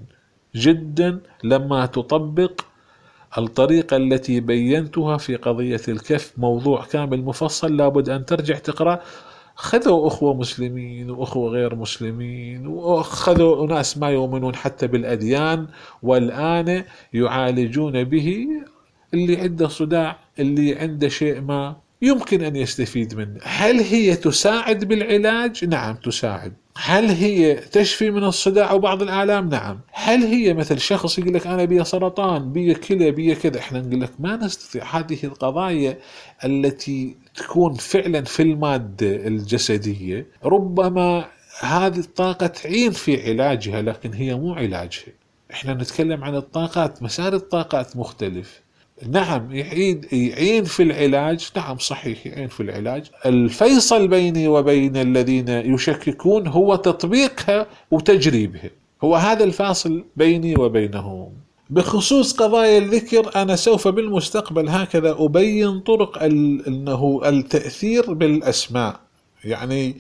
جدا لما تطبق الطريقة التي بينتها في قضية الكف. موضوع كامل مفصل، لابد أن ترجع تقرأ خذوا أخوة مسلمين وأخوة غير مسلمين، وأخذوا ناس ما يؤمنون حتى بالأديان، والآن يعالجون به اللي عنده صداع، اللي عنده شيء ما يمكن أن يستفيد منه. هل هي تساعد بالعلاج؟ نعم تساعد. هل هي تشفي من الصداع وبعض الآلام؟ نعم. هل هي مثل شخص يقول لك أنا بي سرطان، بي كلى، بي كذا؟ إحنا نقول لك ما نستطيع. هذه القضايا التي تكون فعلا في المادة الجسدية ربما هذه الطاقة تعين في علاجها، لكن هي مو علاجها. إحنا نتكلم عن الطاقات، مسار الطاقات مختلف. نعم يعين يعين في العلاج، نعم صحيح يعين في العلاج. الفيصل بيني وبين الذين يشككون هو تطبيقها وتجريبها، هو هذا الفاصل بيني وبينهم. بخصوص قضايا الذكر، أنا سوف بالمستقبل هكذا أبين طرق أنه التأثير بالأسماء. يعني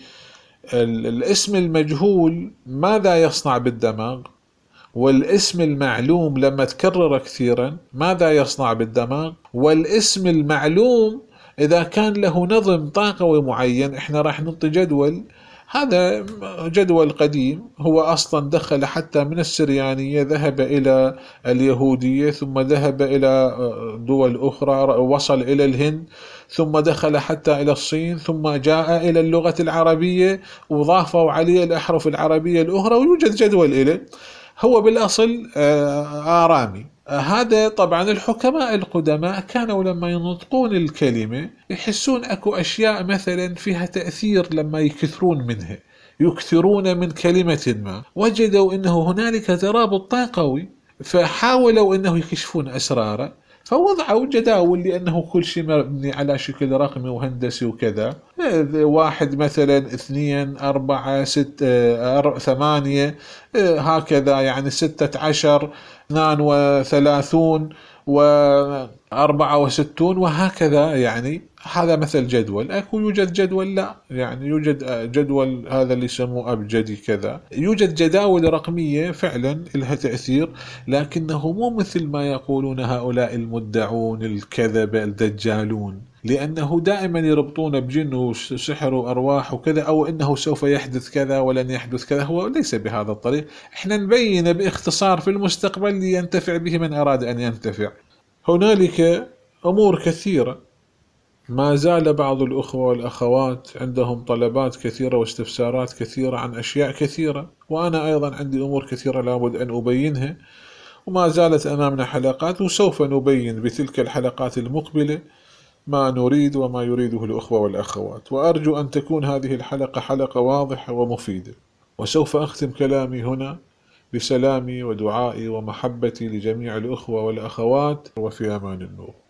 الاسم المجهول ماذا يصنع بالدماغ، والاسم المعلوم لما تكرر كثيرا ماذا يصنع بالدماغ، والاسم المعلوم إذا كان له نظم طاقوي معين. احنا راح نعطي جدول، هذا جدول قديم، هو أصلا دخل حتى من السريانية، ذهب إلى اليهودية، ثم ذهب إلى دول أخرى، وصل إلى الهند، ثم دخل حتى إلى الصين، ثم جاء إلى اللغة العربية وضافوا عليه الأحرف العربية الأخرى، ويوجد جدول إليه. هو بالأصل آرامي. هذا طبعا الحكماء القدماء كانوا لما ينطقون الكلمة يحسون أكو أشياء مثلا فيها تأثير، لما يكثرون منها، يكثرون من كلمة ما، وجدوا أنه هنالك ترابط طاقوي، فحاولوا أنه يكشفون أسراره، فوضعوا جداول، لأنه كل شيء مبني على شكل رقمي وهندسي وكذا. واحد مثلا اثنين أربعة ستة ثمانية هكذا، يعني ستة عشر، اثنان وثلاثون، وأربعة وستون، وهكذا. يعني هذا مثل جدول. أكو يوجد جدول لا، يعني يوجد جدول هذا اللي يسموه أبجدي كذا. يوجد جداول رقمية فعلا لها تأثير، لكنه مو مثل ما يقولون هؤلاء المدعون الكذبة الدجالون، لأنه دائما يربطون بجن وسحر وأرواح وكذا، أو أنه سوف يحدث كذا ولن يحدث كذا. هو ليس بهذا الطريق. احنا نبين باختصار في المستقبل لينتفع به من أراد أن ينتفع. هنالك أمور كثيرة، ما زال بعض الأخوة والأخوات عندهم طلبات كثيرة واستفسارات كثيرة عن أشياء كثيرة، وأنا أيضا عندي أمور كثيرة لابد أن أبينها، وما زالت أمامنا حلقات، وسوف نبين بتلك الحلقات المقبلة ما نريد وما يريده الأخوة والأخوات. وأرجو أن تكون هذه الحلقة حلقة واضحة ومفيدة. وسوف أختم كلامي هنا بسلامي ودعائي ومحبتي لجميع الأخوة والأخوات، وفي أمان النور.